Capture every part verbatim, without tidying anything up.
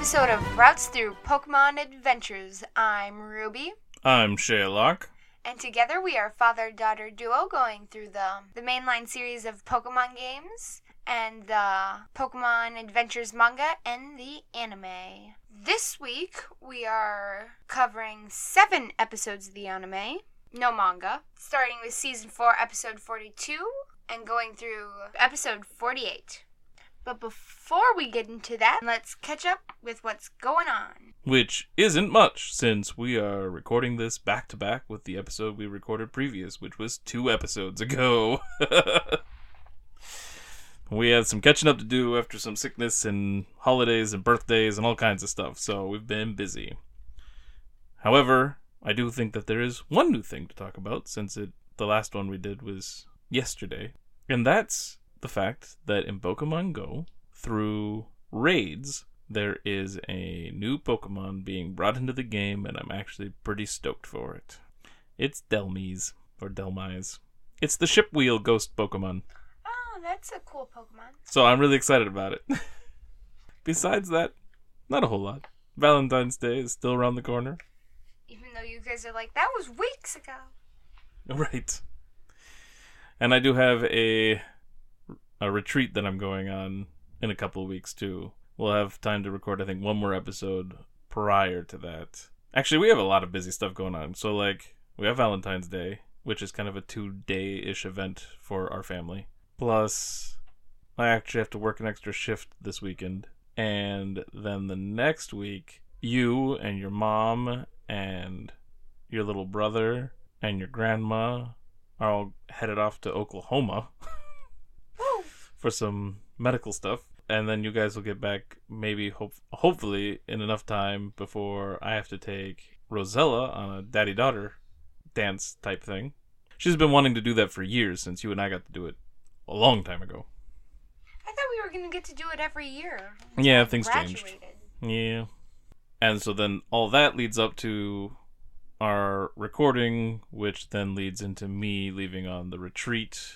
episode of Routes Through Pokemon Adventures. I'm Ruby. I'm Sherlock. And together we are father-daughter duo going through the, the mainline series of Pokemon games and the Pokemon Adventures manga and the anime. This week we are covering seven episodes of the anime, no manga, starting with season four, episode forty-two, and going through episode forty-eight. But before we get into that, let's catch up with what's going on. Which isn't much, since we are recording this back-to-back with the episode we recorded previous, which was two episodes ago. We had some catching up to do after some sickness and holidays and birthdays and all kinds of stuff, so we've been busy. However, I do think that there is one new thing to talk about, since it the last one we did was yesterday, and that's the fact that in Pokemon Go, through raids, there is a new Pokemon being brought into the game, and I'm actually pretty stoked for it. It's Delmise, or Delmise. It's the Ship Wheel Ghost Pokemon. Oh, that's a cool Pokemon. So I'm really excited about it. Besides that, not a whole lot. Valentine's Day is still around the corner. Even though you guys are like, that was weeks ago. Right. And I do have a... a retreat that I'm going on in a couple of weeks, too. We'll have time to record, I think, one more episode prior to that. Actually, we have a lot of busy stuff going on. So, like, we have Valentine's Day, which is kind of a two-day-ish event for our family. Plus, I actually have to work an extra shift this weekend. And then the next week, you and your mom and your little brother and your grandma are all headed off to Oklahoma. For some medical stuff, and then you guys will get back maybe hope hopefully in enough time before I have to take Rosella on a daddy-daughter dance type thing. She's been wanting to do that for years, since you and I got to do it a long time ago. I thought we were going to get to do it every year. Yeah, things changed. Yeah. And so then all that leads up to our recording, which then leads into me leaving on the retreat.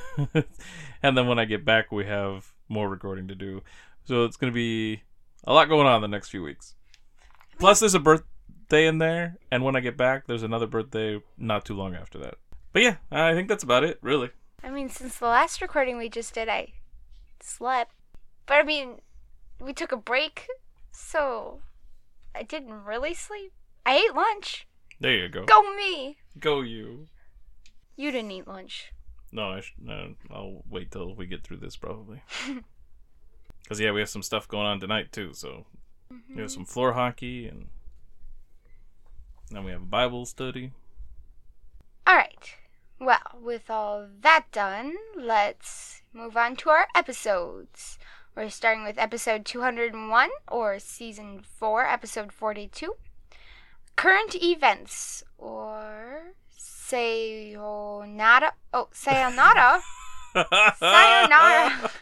And then when I get back, we have more recording to do. So it's going to be a lot going on the next few weeks. Plus, there's a birthday in there. And when I get back, there's another birthday not too long after that. But yeah, I think that's about it, really. I mean, since the last recording we just did, I slept. But I mean, we took a break, so I didn't really sleep. I ate lunch. There you go. Go me. Go you. You didn't eat lunch. No, I sh- no, I'll wait till we get through this, probably. Because, yeah, we have some stuff going on tonight, too. So, mm-hmm. We have some floor hockey, and then we have a Bible study. All right. Well, with all that done, let's move on to our episodes. We're starting with episode two hundred one, or season four, episode forty-two. Current events, or... Sayonara. Oh, sayonara. Sayonara.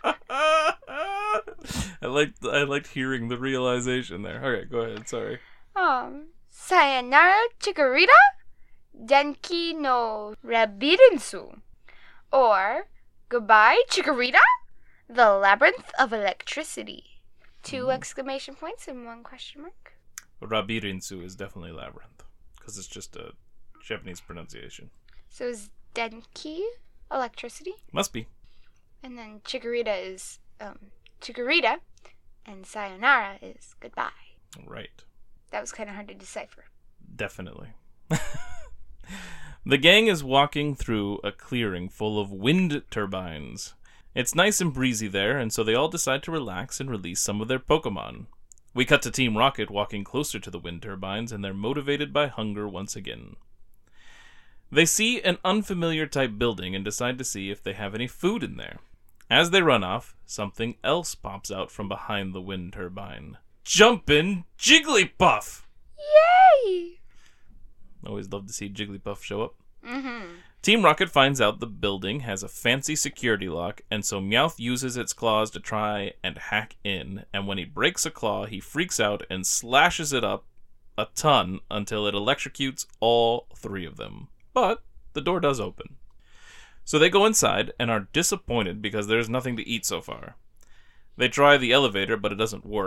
I liked I liked hearing the realization there. Okay, go ahead. Sorry. Um, Sayonara Chikorita Denki no Rabirinsu, or Goodbye Chikorita, the Labyrinth of Electricity. Two mm. exclamation points and one question mark. Rabirinsu is definitely labyrinth, because it's just a Japanese pronunciation. So is Denki electricity? Must be. And then Chikorita is um, Chikorita, and Sayonara is goodbye. Right. That was kind of hard to decipher. Definitely. The gang is walking through a clearing full of wind turbines. It's nice and breezy there, and so they all decide to relax and release some of their Pokemon. We cut to Team Rocket walking closer to the wind turbines, and they're motivated by hunger once again. They see an unfamiliar type building and decide to see if they have any food in there. As they run off, something else pops out from behind the wind turbine. Jumpin' Jigglypuff! Yay! Always love to see Jigglypuff show up. Mm-hmm. Team Rocket finds out the building has a fancy security lock, and so Meowth uses its claws to try and hack in, and when he breaks a claw, he freaks out and slashes it up a ton until it electrocutes all three of them. But the door does open. So they go inside and are disappointed because there's nothing to eat so far. They try the elevator, but it doesn't work,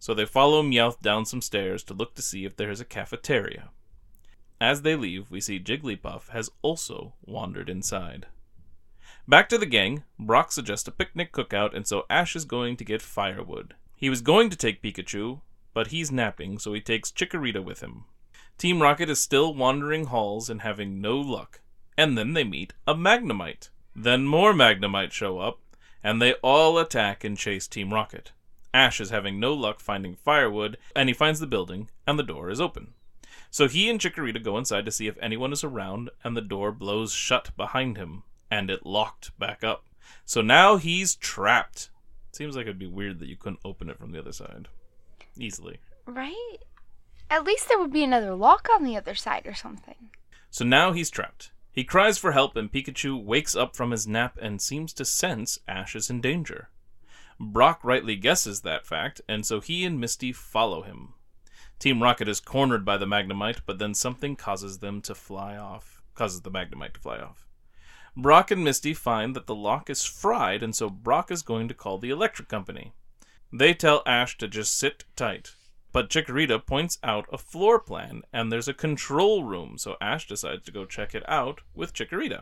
so they follow Meowth down some stairs to look to see if there is a cafeteria. As they leave, we see Jigglypuff has also wandered inside. Back to the gang, Brock suggests a picnic cookout, and so Ash is going to get firewood. He was going to take Pikachu, but he's napping, so he takes Chikorita with him. Team Rocket is still wandering halls and having no luck, and then they meet a Magnemite. Then more Magnemite show up, and they all attack and chase Team Rocket. Ash is having no luck finding firewood, and he finds the building, and the door is open. So he and Chikorita go inside to see if anyone is around, and the door blows shut behind him, and it locked back up. So now he's trapped. Seems like it'd be weird that you couldn't open it from the other side easily. Right? At least there would be another lock on the other side or something. So now he's trapped. He cries for help, and Pikachu wakes up from his nap and seems to sense Ash is in danger. Brock rightly guesses that fact, and so he and Misty follow him. Team Rocket is cornered by the Magnemite, but then something causes them to fly off. Causes the Magnemite to fly off. Brock and Misty find that the lock is fried, and so Brock is going to call the electric company. They tell Ash to just sit tight, but Chikorita points out a floor plan, and there's a control room, so Ash decides to go check it out with Chikorita.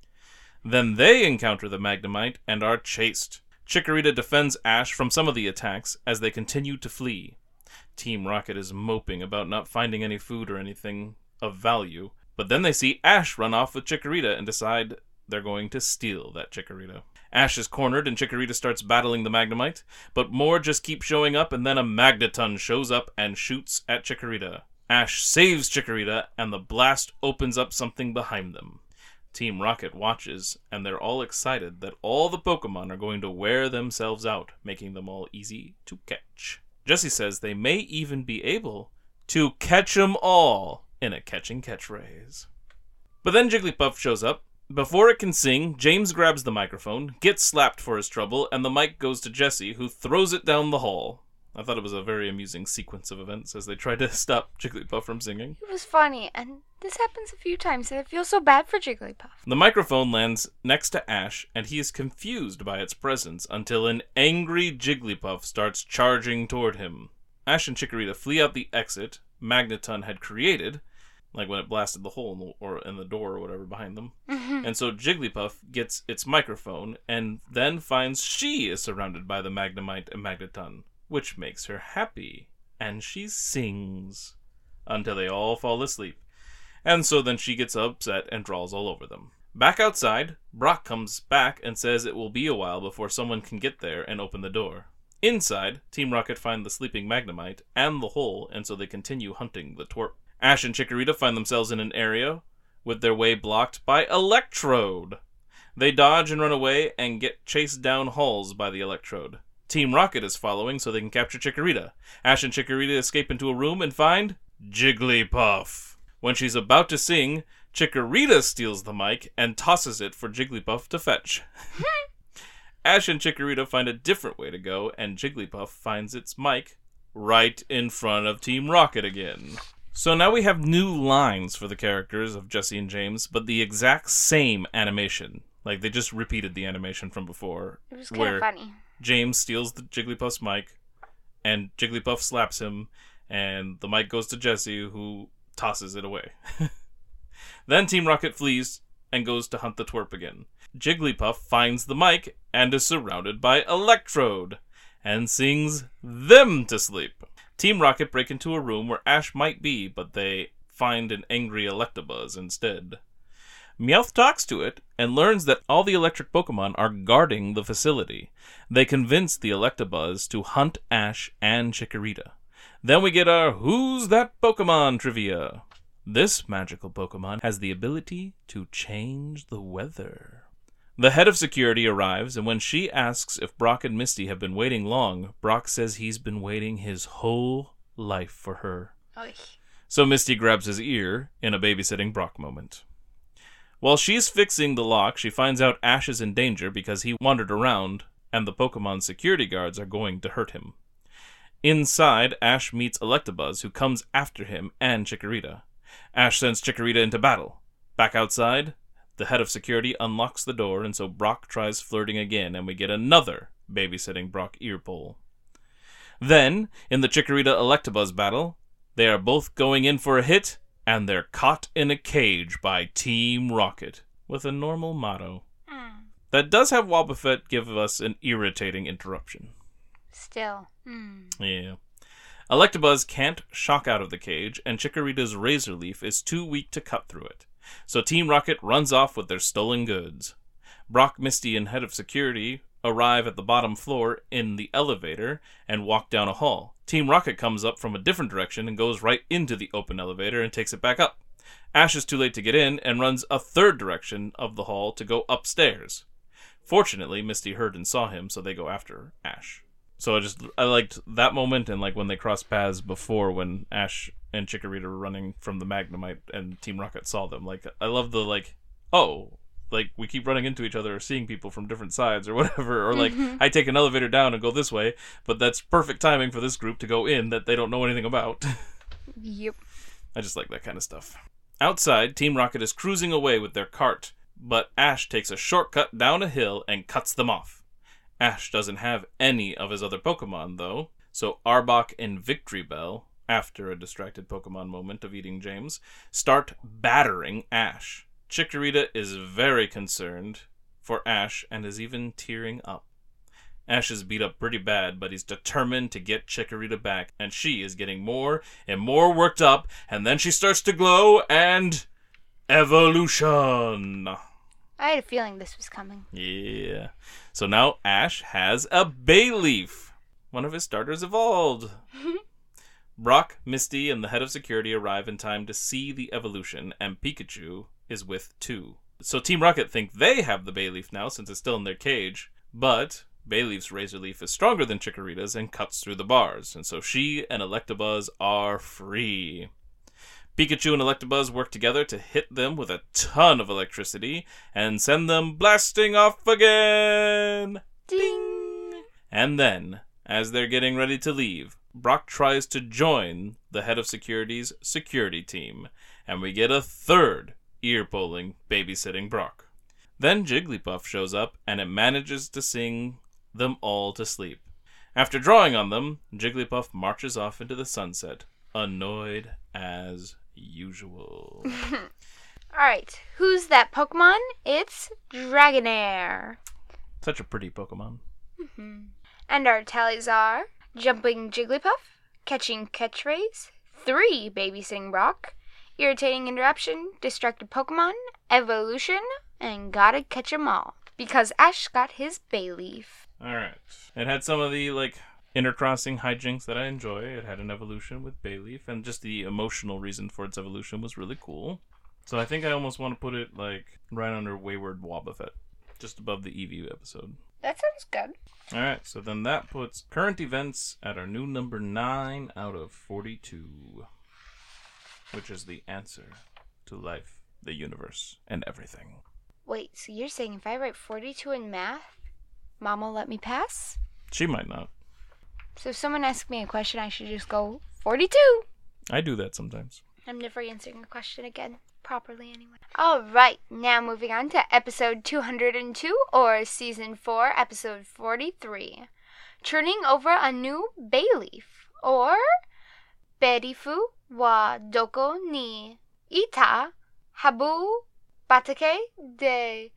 Then they encounter the Magnemite and are chased. Chikorita defends Ash from some of the attacks as they continue to flee. Team Rocket is moping about not finding any food or anything of value, but then they see Ash run off with Chikorita and decide they're going to steal that Chikorita. Ash is cornered and Chikorita starts battling the Magnemite, but more just keep showing up, and then a Magneton shows up and shoots at Chikorita. Ash saves Chikorita, and the blast opens up something behind them. Team Rocket watches, and they're all excited that all the Pokemon are going to wear themselves out, making them all easy to catch. Jessie says they may even be able to catch 'em all in a catching catchphrase. But then Jigglypuff shows up. Before it can sing, James grabs the microphone, gets slapped for his trouble, and the mic goes to Jessie, who throws it down the hall. I thought it was a very amusing sequence of events as they tried to stop Jigglypuff from singing. It was funny, and this happens a few times, and I feel so bad for Jigglypuff. The microphone lands next to Ash, and he is confused by its presence until an angry Jigglypuff starts charging toward him. Ash and Chikorita flee out the exit Magneton had created, like when it blasted the hole in the, or in the door or whatever behind them. Mm-hmm. And so Jigglypuff gets its microphone, and then finds she is surrounded by the Magnemite and Magneton, which makes her happy, and she sings until they all fall asleep. And so then she gets upset and draws all over them. Back outside, Brock comes back and says it will be a while before someone can get there and open the door. Inside, Team Rocket find the sleeping Magnemite and the hole, and so they continue hunting the twerp. Ash and Chikorita find themselves in an area with their way blocked by Electrode. They dodge and run away and get chased down halls by the Electrode. Team Rocket is following so they can capture Chikorita. Ash and Chikorita escape into a room and find Jigglypuff. When she's about to sing, Chikorita steals the mic and tosses it for Jigglypuff to fetch. Ash and Chikorita find a different way to go, and Jigglypuff finds its mic right in front of Team Rocket again. So now we have new lines for the characters of Jessie and James, but the exact same animation. Like, they just repeated the animation from before. It was kind of funny. James steals the Jigglypuff's mic, and Jigglypuff slaps him, and the mic goes to Jessie, who tosses it away. Then Team Rocket flees and goes to hunt the twerp again. Jigglypuff finds the mic and is surrounded by Electrode, and sings them to sleep. Team Rocket break into a room where Ash might be, but they find an angry Electabuzz instead. Meowth talks to it and learns that all the electric Pokemon are guarding the facility. They convince the Electabuzz to hunt Ash and Chikorita. Then we get our Who's That Pokemon trivia. This magical Pokemon has the ability to change the weather. The head of security arrives, and when she asks if Brock and Misty have been waiting long, Brock says he's been waiting his whole life for her. Oy. So Misty grabs his ear in a babysitting Brock moment. While she's fixing the lock, she finds out Ash is in danger because he wandered around, and the Pokemon security guards are going to hurt him. Inside, Ash meets Electabuzz, who comes after him and Chikorita. Ash sends Chikorita into battle. Back outside, the head of security unlocks the door, and so Brock tries flirting again, and we get another babysitting Brock ear pull. Then, in the Chikorita-Electabuzz battle, they are both going in for a hit, and they're caught in a cage by Team Rocket, with a normal motto. Mm. That does have Wobbuffet give us an irritating interruption. Still. Mm. Yeah. Electabuzz can't shock out of the cage, and Chikorita's Razor Leaf is too weak to cut through it. So Team Rocket runs off with their stolen goods. Brock, Misty, and Head of Security arrive at the bottom floor in the elevator and walk down a hall. Team Rocket comes up from a different direction and goes right into the open elevator and takes it back up. Ash is too late to get in and runs a third direction of the hall to go upstairs. Fortunately, Misty heard and saw him, so they go after Ash. So I just I liked that moment, and like when they crossed paths before when Ash and Chikorita were running from the Magnemite and Team Rocket saw them. Like I love the like, oh, like we keep running into each other or seeing people from different sides or whatever, or like mm-hmm. I take an elevator down and go this way, but that's perfect timing for this group to go in that they don't know anything about. Yep. I just like that kind of stuff. Outside, Team Rocket is cruising away with their cart, but Ash takes a shortcut down a hill and cuts them off. Ash doesn't have any of his other Pokemon, though, so Arbok and Victory Bell, after a distracted Pokemon moment of eating James, start battering Ash. Chikorita is very concerned for Ash and is even tearing up. Ash is beat up pretty bad, but he's determined to get Chikorita back, and she is getting more and more worked up, and then she starts to glow, and... Evolution! I had a feeling this was coming. Yeah. So now Ash has a Bayleaf. One of his starters evolved. Brock, Misty, and the Head of Security arrive in time to see the evolution, and Pikachu is with too. So Team Rocket think they have the Bayleaf now, since it's still in their cage, but Bayleaf's Razor Leaf is stronger than Chikorita's and cuts through the bars, and so she and Electabuzz are free. Pikachu and Electabuzz work together to hit them with a ton of electricity and send them blasting off again! Ding! And then, as they're getting ready to leave, Brock tries to join the Head of Security's security team, and we get a third ear-pulling babysitting Brock. Then Jigglypuff shows up, and it manages to sing them all to sleep. After drawing on them, Jigglypuff marches off into the sunset, annoyed as usual. Alright, who's that Pokemon? It's Dragonair. Such a pretty Pokemon. Mm-hmm. And our tallies are Jumping Jigglypuff, Catching Catchphrase, three Babysitting Brock, Irritating Interruption, Distracted Pokemon, Evolution, and Gotta Catch 'em All. Because Ash got his Bayleaf. Alright. It had some of the, like, intercrossing hijinks that I enjoy. It had an evolution with Bayleaf, and just the emotional reason for its evolution was really cool. So I think I almost want to put it, like, right under Wayward Wobbuffet, just above the Eevee episode. That sounds good. Alright, so then that puts current events at our new number nine out of forty-two, which is the answer to life, the universe, and everything. Wait, so you're saying if I write forty-two in math, Mom will let me pass? She might not. So if someone asks me a question, I should just go, forty-two. I do that sometimes. I'm never answering a question again. Properly, anyway. Alright, now moving on to episode two hundred two, or season four, episode forty-three. Turning over a new Bayleaf, or Berifu wa doko ni ita habu batake de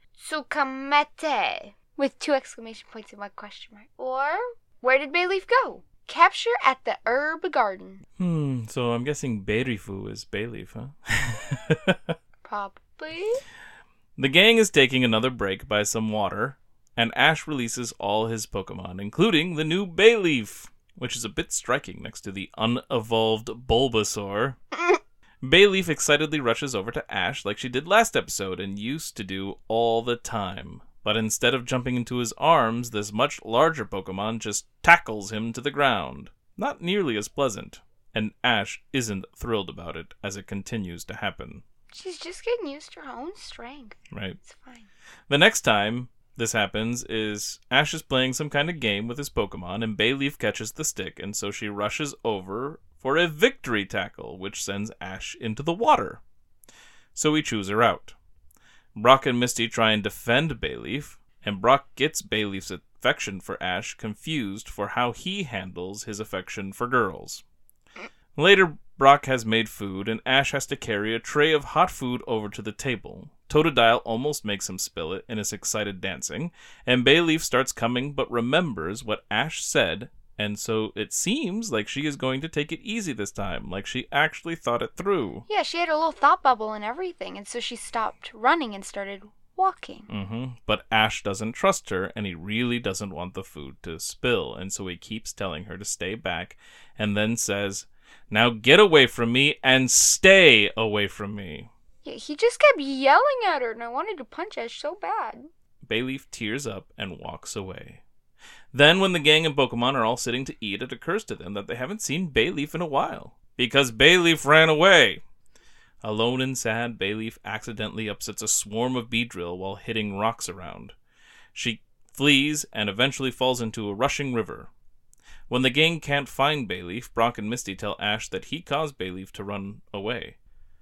tsukamete. With two exclamation points and one question mark. Or, where did Bayleaf go? Capture at the herb garden. Hmm, so I'm guessing Berifu is Bayleaf, huh? Probably. The gang is taking another break by some water, and Ash releases all his Pokemon, including the new Bayleaf, which is a bit striking next to the unevolved Bulbasaur. Bayleaf excitedly rushes over to Ash like she did last episode and used to do all the time. But instead of jumping into his arms, this much larger Pokemon just tackles him to the ground. Not nearly as pleasant. And Ash isn't thrilled about it as it continues to happen. She's just getting used to her own strength. Right. It's fine. The next time this happens is Ash is playing some kind of game with his Pokemon, and Bayleaf catches the stick, and so she rushes over for a victory tackle, which sends Ash into the water. So we choose her out. Brock and Misty try and defend Bayleaf, and Brock gets Bayleaf's affection for Ash confused for how he handles his affection for girls. Later, Brock has made food, and Ash has to carry a tray of hot food over to the table. Totodile almost makes him spill it in his excited dancing, and Bayleaf starts coming but remembers what Ash said, and so it seems like she is going to take it easy this time, like she actually thought it through. Yeah, she had a little thought bubble and everything, and so she stopped running and started walking. Mm-hmm. But Ash doesn't trust her, and he really doesn't want the food to spill, and so he keeps telling her to stay back, and then says, "Now get away from me, and stay away from me." Yeah, he just kept yelling at her, and I wanted to punch Ash so bad. Bayleaf tears up and walks away. Then, when the gang of Pokemon are all sitting to eat, it occurs to them that they haven't seen Bayleaf in a while, because Bayleaf ran away. Alone and sad, Bayleaf accidentally upsets a swarm of Beedrill while hitting rocks around. She flees and eventually falls into a rushing river. When the gang can't find Bayleaf, Brock and Misty tell Ash that he caused Bayleaf to run away.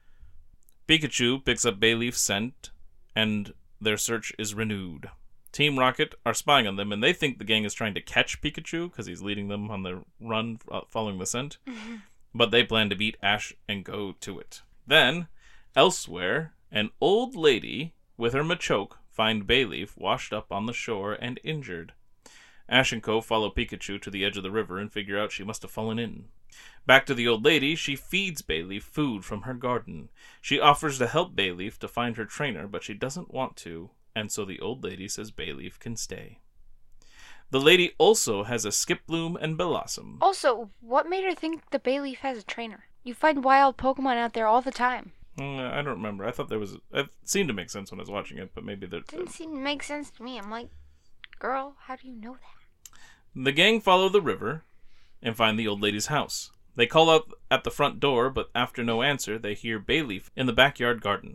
Pikachu picks up Bayleaf's scent, and their search is renewed. Team Rocket are spying on them, and they think the gang is trying to catch Pikachu because he's leading them on the run following the scent. Mm-hmm. But they plan to beat Ash and go to it. Then, elsewhere, an old lady with her Machoke find Bayleaf washed up on the shore and injured. Ash and Co. follow Pikachu to the edge of the river and figure out she must have fallen in. Back to the old lady, she feeds Bayleaf food from her garden. She offers to help Bayleaf to find her trainer, but she doesn't want to, and so the old lady says Bayleaf can stay. The lady also has a Skiploom and Blossom. Also, what made her think the Bayleaf has a trainer? You find wild Pokemon out there all the time. Mm, I don't remember. I thought there was... It seemed to make sense when I was watching it, but maybe there... Didn't seem to make sense to me. I'm like, girl, how do you know that? The gang follow the river and find the old lady's house. They call out at the front door, but after no answer, they hear Bayleaf in the backyard garden.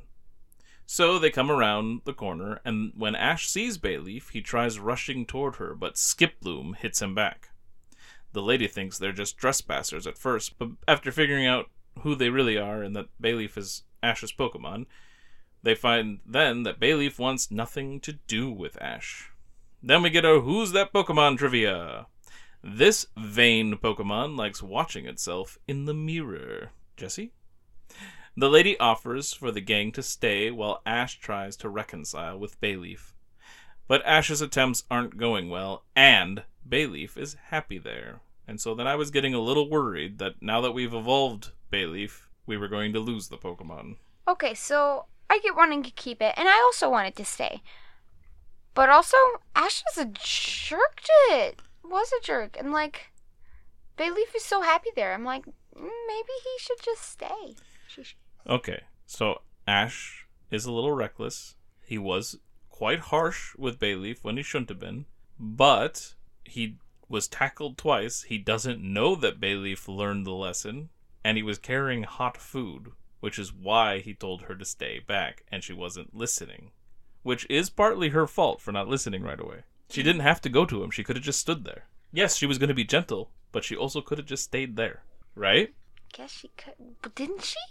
So they come around the corner, and when Ash sees Bayleaf, he tries rushing toward her, but Skiploom hits him back. The lady thinks they're just trespassers at first, but after figuring out who they really are and that Bayleaf is Ash's Pokemon, they find then that Bayleaf wants nothing to do with Ash. Then we get our Who's That Pokemon trivia. This vain Pokemon likes watching itself in the mirror. Jesse? The lady offers for the gang to stay while Ash tries to reconcile with Bayleaf. But Ash's attempts aren't going well, and Bayleaf is happy there. And so then I was getting a little worried that now that we've evolved Bayleaf, we were going to lose the Pokemon. Okay, so I get wanting to keep it, and I also wanted to stay. But also, Ash was a jerk to it. Was a jerk. And, like, Bayleaf is so happy there. I'm like, mm, maybe he should just stay. Sheesh. Okay, so Ash is a little reckless. He was quite harsh with Bayleaf when he shouldn't have been. But he was tackled twice. He doesn't know that Bayleaf learned the lesson. And he was carrying hot food, which is why he told her to stay back. And she wasn't listening. Which is partly her fault for not listening right away. She didn't have to go to him. She could have just stood there. Yes, she was going to be gentle, but she also could have just stayed there. Right? Guess she could. But didn't she?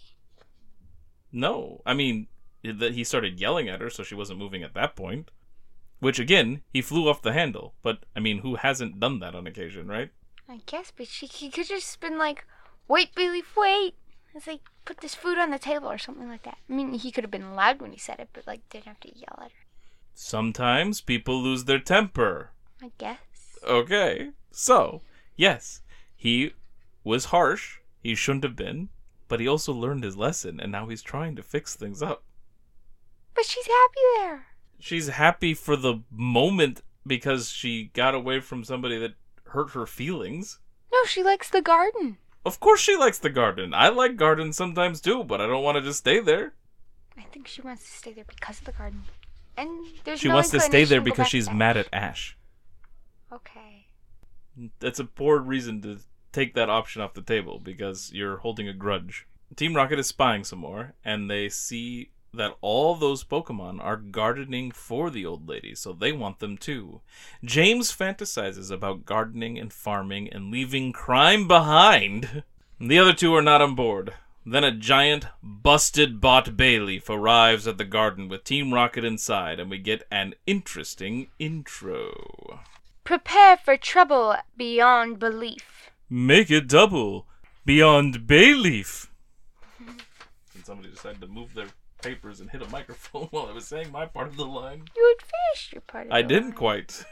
No. I mean, he started yelling at her, so she wasn't moving at that point. Which, again, he flew off the handle. But, I mean, who hasn't done that on occasion, right? I guess, but she he could just been like, wait, Bayleaf, wait. It's like, put this food on the table or something like that. I mean, he could have been loud when he said it, but, like, didn't have to yell at her. Sometimes people lose their temper. I guess. Okay. So, yes, he was harsh. He shouldn't have been. But he also learned his lesson, and now he's trying to fix things up. But she's happy there. She's happy for the moment because she got away from somebody that hurt her feelings. No, she likes the garden. Of course she likes the garden. I like gardens sometimes too, but I don't want to just stay there. I think she wants to stay there because of the garden. And there's She no wants to stay there inclination to go because back she's there. mad at Ash. Okay. That's a poor reason to take that option off the table because you're holding a grudge. Team Rocket is spying some more, and they see that all those Pokemon are gardening for the old lady, so they want them too. James fantasizes about gardening and farming and leaving crime behind. The other two are not on board. Then a giant, busted bot Bayleaf arrives at the garden with Team Rocket inside, and we get an interesting intro. Prepare for trouble beyond belief. Make it double beyond Bayleaf. And somebody decided to move their papers and hit a microphone while I was saying my part of the line. You had finished your part of I the didn't line. quite.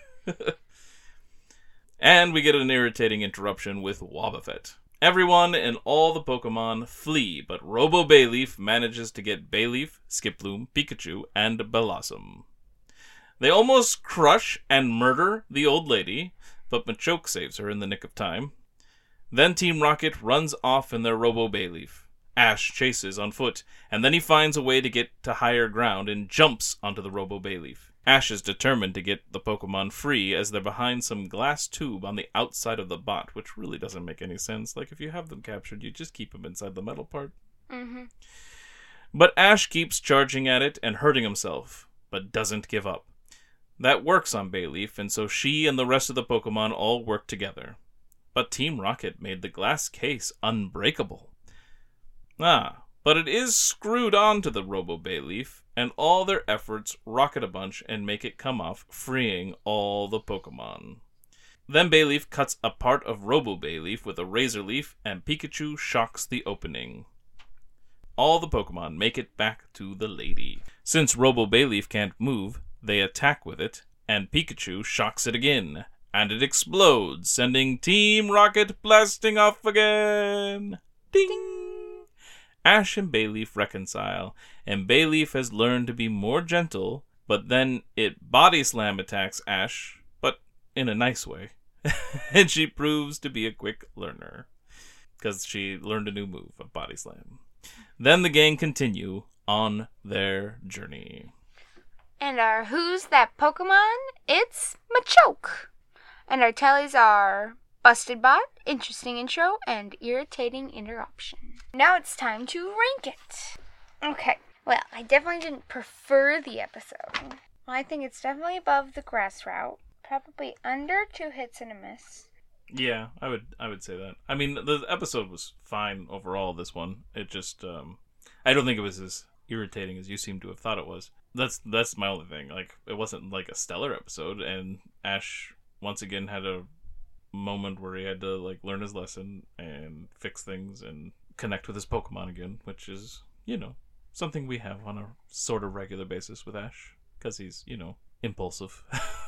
And we get an irritating interruption with Wobbuffet. Everyone and all the Pokemon flee, but Robo Bayleaf manages to get Bayleaf, Skiploom, Pikachu, and Bellossom. They almost crush and murder the old lady, but Machoke saves her in the nick of time. Then Team Rocket runs off in their Robo Bayleaf. Ash chases on foot, and then he finds a way to get to higher ground and jumps onto the Robo Bayleaf. Ash is determined to get the Pokemon free as they're behind some glass tube on the outside of the bot, which really doesn't make any sense. Like, if you have them captured, you just keep them inside the metal part. Mm-hmm. But Ash keeps charging at it and hurting himself, but doesn't give up. That works on Bayleaf, and so she and the rest of the Pokemon all work together. But Team Rocket made the glass case unbreakable. Ah, but it is screwed onto the Robo Bayleaf, and all their efforts rocket a bunch and make it come off, freeing all the Pokemon. Then Bayleaf cuts a part of Robo Bayleaf with a razor leaf, and Pikachu shocks the opening. All the Pokemon make it back to the lady. Since Robo Bayleaf can't move, they attack with it, and Pikachu shocks it again, and it explodes, sending Team Rocket blasting off again. Ding! Ding. Ash and Bayleaf reconcile, and Bayleaf has learned to be more gentle, but then it body slam attacks Ash, but in a nice way. And she proves to be a quick learner, because she learned a new move, a body slam. Then the gang continue on their journey. And our Who's That Pokemon? It's Machoke. And our tellies are Busted Bot, Interesting Intro, and Irritating Interruption. Now it's time to rank it. Okay, well, I definitely didn't prefer the episode. I think it's definitely above the grass route. Probably under two hits and a miss. Yeah, I would I would say that. I mean, the episode was fine overall, this one. It just, um, I don't think it was as irritating as you seem to have thought it was. That's that's my only thing. Like, it wasn't like a stellar episode, and Ash once again had a moment where he had to like learn his lesson and fix things and connect with his Pokemon again, which is, you know, something we have on a sort of regular basis with Ash, because he's, you know, impulsive.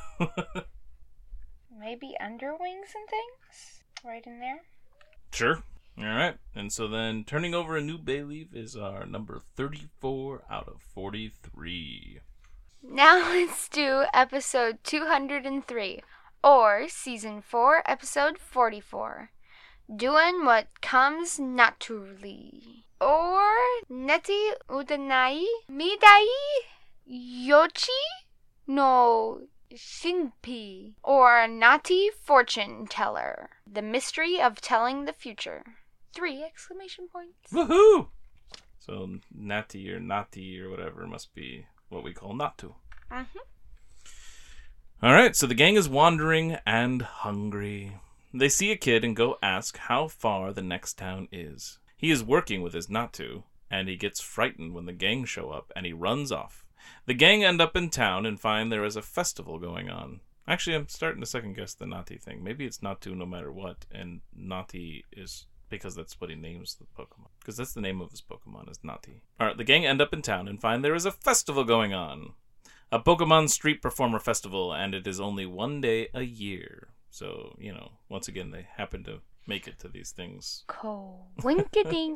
Maybe underwings and things? Right in there? Sure. Alright, and so then turning over a new Bayleaf is our number thirty-four out of forty-three. Now let's do episode two hundred three, or season four, episode forty-four. Doing what comes naturally. Or Neti Udanai Midai Yochi no Shinpi. Or Nati Fortune Teller. The mystery of telling the future. Three exclamation points. Woohoo! So Natty or Nati or whatever must be what we call Natu. Mm-hmm. Alright, so the gang is wandering and hungry. They see a kid and go ask how far the next town is. He is working with his Natu, and he gets frightened when the gang show up, and he runs off. The gang end up in town and find there is a festival going on. Actually, I'm starting to second guess the Nati thing. Maybe it's Natu no matter what, and Nati is because that's what he names the Pokemon. Because that's the name of his Pokemon, is Nati. Alright, the gang end up in town and find there is a festival going on. A Pokemon Street Performer Festival, and it is only one day a year. So, you know, once again, they happen to make it to these things. Cool. Wink-a-dink.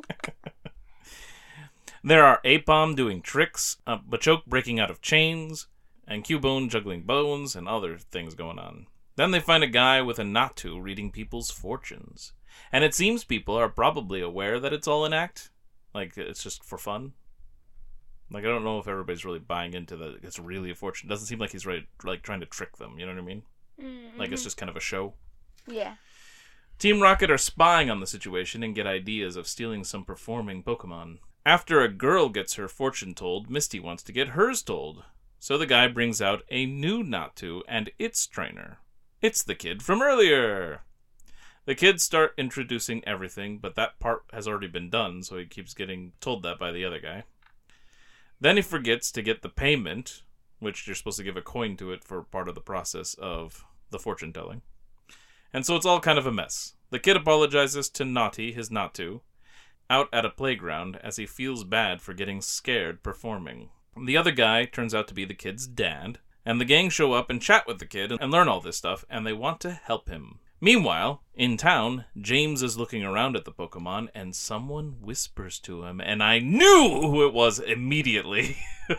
There are Apom doing tricks, uh, Machoke breaking out of chains, and Cubone juggling bones, and other things going on. Then they find a guy with a Natu reading people's fortunes. And it seems people are probably aware that it's all an act. Like, it's just for fun. Like, I don't know if everybody's really buying into that it's really a fortune. It doesn't seem like he's right, like trying to trick them, you know what I mean? Mm-hmm. Like, it's just kind of a show. Yeah. Team Rocket are spying on the situation and get ideas of stealing some performing Pokemon. After a girl gets her fortune told, Misty wants to get hers told. So the guy brings out a new Natu and its trainer. It's the kid from earlier! The kids start introducing everything, but that part has already been done, so he keeps getting told that by the other guy. Then he forgets to get the payment, which you're supposed to give a coin to it for part of the process of the fortune telling. And so it's all kind of a mess. The kid apologizes to Naughty, his Natu, out at a playground as he feels bad for getting scared performing. The other guy turns out to be the kid's dad, and the gang show up and chat with the kid and learn all this stuff, and they want to help him. Meanwhile, in town, James is looking around at the Pokemon, and someone whispers to him, and I knew who it was immediately.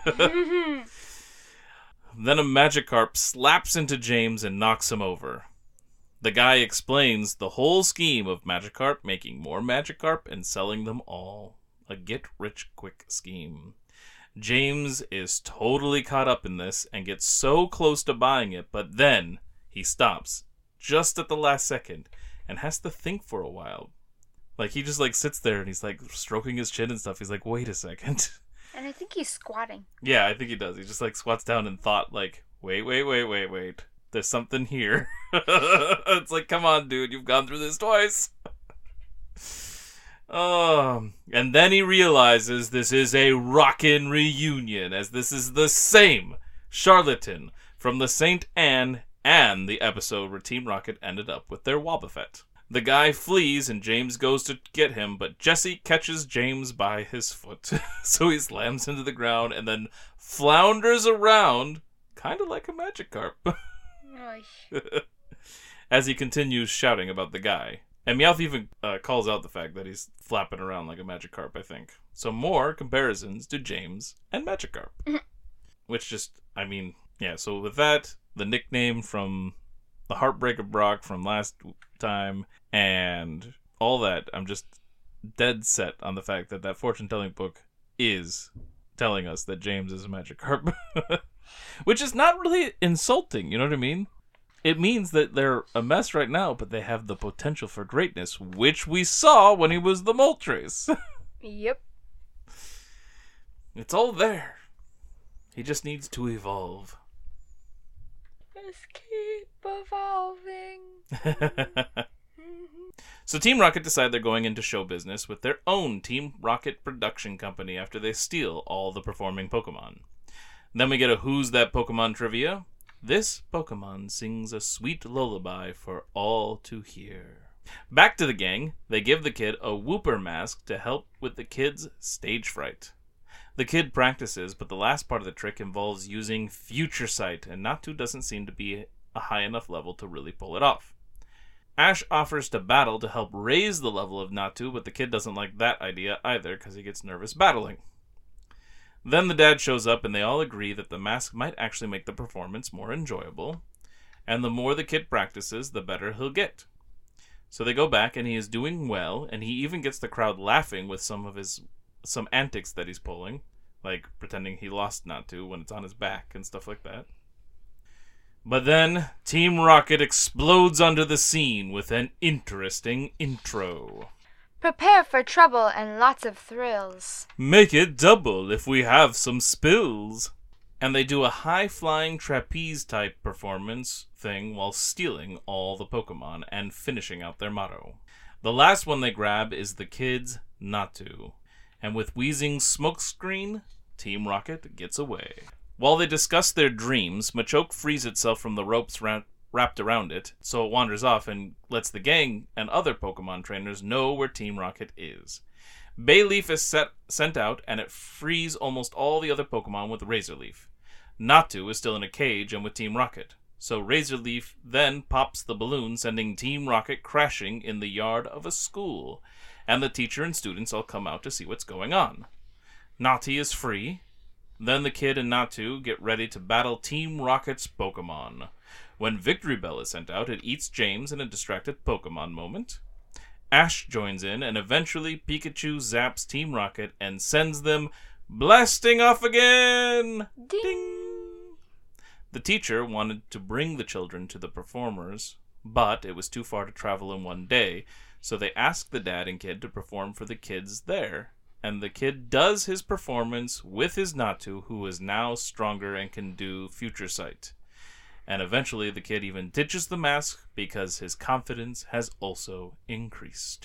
Then a Magikarp slaps into James and knocks him over. The guy explains the whole scheme of Magikarp making more Magikarp and selling them all. A get-rich-quick scheme. James is totally caught up in this and gets so close to buying it, but then he stops just at the last second and has to think for a while. Like, he just, like, sits there and he's, like, stroking his chin and stuff. He's like, wait a second. And I think he's squatting. Yeah, I think he does. He just, like, squats down and thought, like, wait, wait, wait, wait, wait. There's something here. It's like, come on, dude. You've gone through this twice. Oh, and then he realizes this is a rockin' reunion, as this is the same charlatan from the Saint Anne and the episode where Team Rocket ended up with their Wobbuffet. The guy flees and James goes to get him, but Jesse catches James by his foot. So he slams into the ground and then flounders around, kind of like a Magikarp, as he continues shouting about the guy. And Meowth even uh, calls out the fact that he's flapping around like a Magikarp, I think. So more comparisons to James and Magikarp. Which just, I mean, yeah, so with that, the nickname from the Heartbreak of Brock from last time, and all that, I'm just dead set on the fact that that fortune-telling book is telling us that James is a Magikarp. Which is not really insulting, you know what I mean? It means that they're a mess right now, but they have the potential for greatness, which we saw when he was the Moltres. Yep. It's all there. He just needs to evolve. Just keep evolving. So Team Rocket decide they're going into show business with their own Team Rocket production company after they steal all the performing Pokemon. Then we get a Who's That Pokemon trivia. This Pokemon sings a sweet lullaby for all to hear. Back to the gang, they give the kid a Wooper mask to help with the kid's stage fright. The kid practices, but the last part of the trick involves using Future Sight, and Natu doesn't seem to be a high enough level to really pull it off. Ash offers to battle to help raise the level of Natu, but the kid doesn't like that idea either because he gets nervous battling. Then the dad shows up and they all agree that the mask might actually make the performance more enjoyable, and the more the kid practices, the better he'll get. So they go back and he is doing well, and he even gets the crowd laughing with some of his some antics that he's pulling, like pretending he lost Natu when it's on his back and stuff like that. But then Team Rocket explodes onto the scene with an interesting intro. Prepare for trouble and lots of thrills. Make it double if we have some spills. And they do a high-flying trapeze-type performance thing while stealing all the Pokemon and finishing out their motto. The last one they grab is the kid's Natu. And with wheezing smokescreen, Team Rocket gets away. While they discuss their dreams, Machoke frees itself from the ropes ra- wrapped around it, so it wanders off and lets the gang and other Pokemon trainers know where Team Rocket is. Bayleaf is set, sent out, and it frees almost all the other Pokemon with Razor Leaf. Natu is still in a cage and with Team Rocket, so Razor Leaf then pops the balloon, sending Team Rocket crashing in the yard of a school, and the teacher and students all come out to see what's going on. Naughty is free. Then the kid and Natu get ready to battle Team Rocket's Pokemon. When Victory Bell is sent out, it eats James in a distracted Pokemon moment. Ash joins in, and eventually Pikachu zaps Team Rocket and sends them blasting off again! Ding! Ding! The teacher wanted to bring the children to the performers, but it was too far to travel in one day, so they asked the dad and kid to perform for the kids there. And the kid does his performance with his Natu, who is now stronger and can do Future Sight. And eventually the kid even ditches the mask because his confidence has also increased.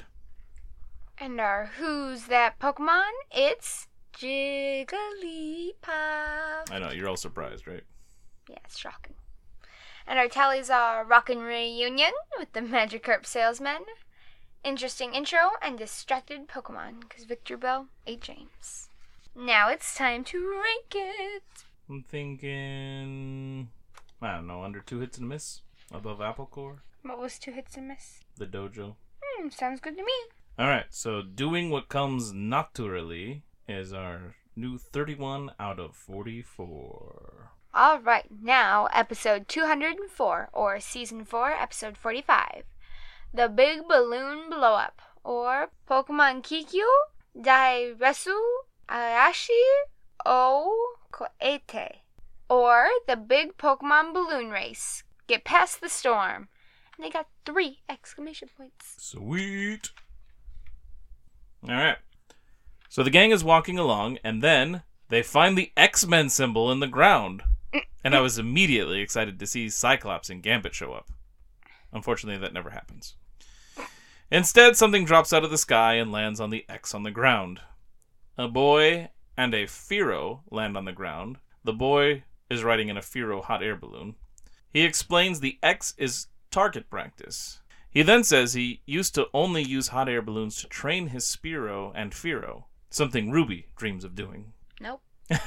And our Who's That Pokemon? It's Jigglypuff. I know, you're all surprised, right? Yeah, it's shocking. And our tallies are Rockin' Reunion with the Magikarp Salesman, Interesting Intro, and Distracted Pokemon, because Victor Bell ate James. Now it's time to rank it. I'm thinking, I don't know, under two hits and a miss? Above Apple Core? What was two hits and miss? The dojo. Hmm, sounds good to me. Alright, so Doing What Comes Naturally is our new thirty-one out of forty-four. Alright, now episode two hundred four, or season four, episode forty-five. The Big Balloon Blow Up, or Pokemon Kikyu Dairesu Arashi o Koete, or the Big Pokemon Balloon Race. Get past the storm. And they got three exclamation points. Sweet. Alright. So the gang is walking along, and then they find the X-Men symbol in the ground. And I was immediately excited to see Cyclops and Gambit show up. Unfortunately, that never happens. Instead, something drops out of the sky and lands on the X on the ground. A boy and a Fearow land on the ground. The boy is riding in a Fearow hot air balloon. He explains the X is target practice. He then says he used to only use hot air balloons to train his Spearow and Fearow, something Ruby dreams of doing. Nope.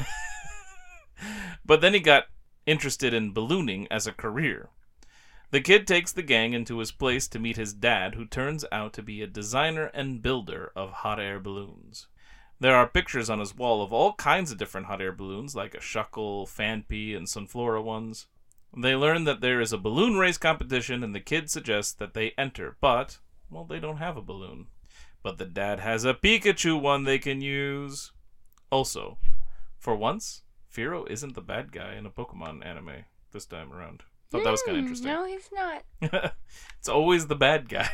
But then he got interested in ballooning as a career. The kid takes the gang into his place to meet his dad, who turns out to be a designer and builder of hot air balloons. There are pictures on his wall of all kinds of different hot air balloons, like a Shuckle, Phanpy, and Sunflora ones. They learn that there is a balloon race competition, and the kid suggests that they enter, but, well, they don't have a balloon. But the dad has a Pikachu one they can use. Also, for once, Fearow isn't the bad guy in a Pokemon anime this time around. Thought that was kind of interesting. No, he's not. It's always the bad guy.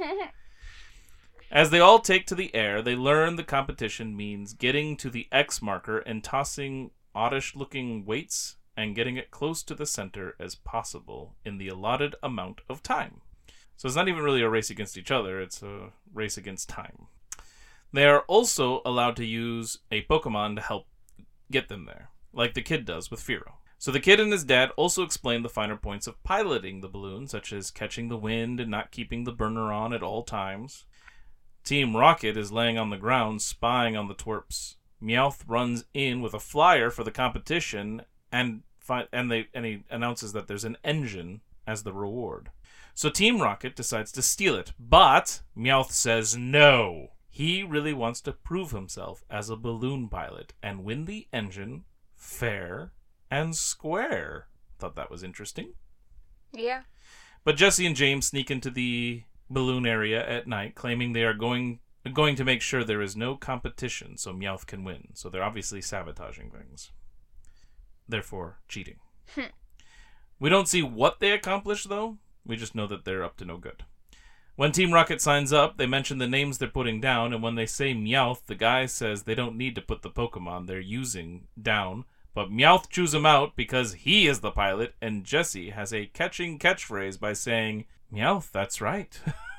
As they all take to the air, they learn the competition means getting to the X marker and tossing oddish-looking weights and getting it close to the center as possible in the allotted amount of time. So it's not even really a race against each other, it's a race against time. They are also allowed to use a Pokemon to help get them there, like the kid does with Fearow. So the kid and his dad also explain the finer points of piloting the balloon, such as catching the wind and not keeping the burner on at all times. Team Rocket is laying on the ground, spying on the twerps. Meowth runs in with a flyer for the competition, and fi- and they and he announces that there's an engine as the reward. So Team Rocket decides to steal it, but Meowth says no. He really wants to prove himself as a balloon pilot and win the engine fair and square. Thought that was interesting. Yeah. But Jesse and James sneak into the balloon area at night, claiming they are going going to make sure there is no competition so Meowth can win. So they're obviously sabotaging things. Therefore, cheating. We don't see what they accomplish, though. We just know that they're up to no good. When Team Rocket signs up, they mention the names they're putting down, and when they say Meowth, the guy says they don't need to put the Pokemon they're using down, but Meowth chews him out because he is the pilot, and Jesse has a catching catchphrase by saying, Meowth, that's right.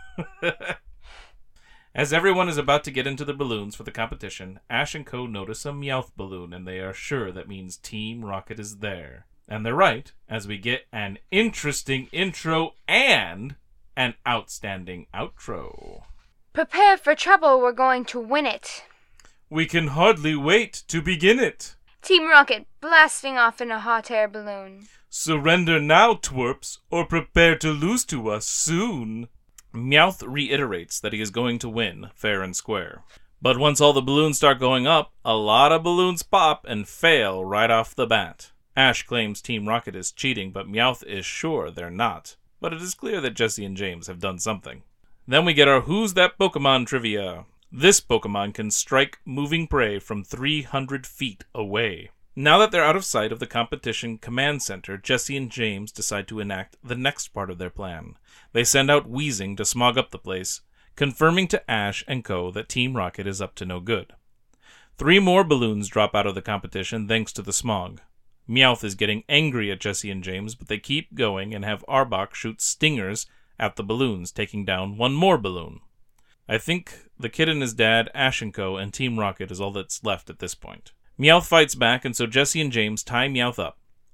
As everyone is about to get into the balloons for the competition, Ash and Co. notice a Meowth balloon, and they are sure that means Team Rocket is there. And they're right, as we get an interesting intro and an outstanding outro. Prepare for trouble, we're going to win it. We can hardly wait to begin it. Team Rocket blasting off in a hot air balloon. Surrender now, twerps, or prepare to lose to us soon. Meowth reiterates that he is going to win, fair and square. But once all the balloons start going up, a lot of balloons pop and fail right off the bat. Ash claims Team Rocket is cheating, but Meowth is sure they're not. But it is clear that Jesse and James have done something. Then we get our Who's That Pokemon trivia. This Pokemon can strike moving prey from three hundred feet away. Now that they're out of sight of the competition command center, Jesse and James decide to enact the next part of their plan. They send out Weezing to smog up the place, confirming to Ash and Co. that Team Rocket is up to no good. Three more balloons drop out of the competition thanks to the smog. Meowth is getting angry at Jesse and James, but they keep going and have Arbok shoot stingers at the balloons, taking down one more balloon. I think the kid and his dad, Ash and Co., and Team Rocket is all that's left at this point. Meowth fights back, and so Jesse and James tie Meowth up.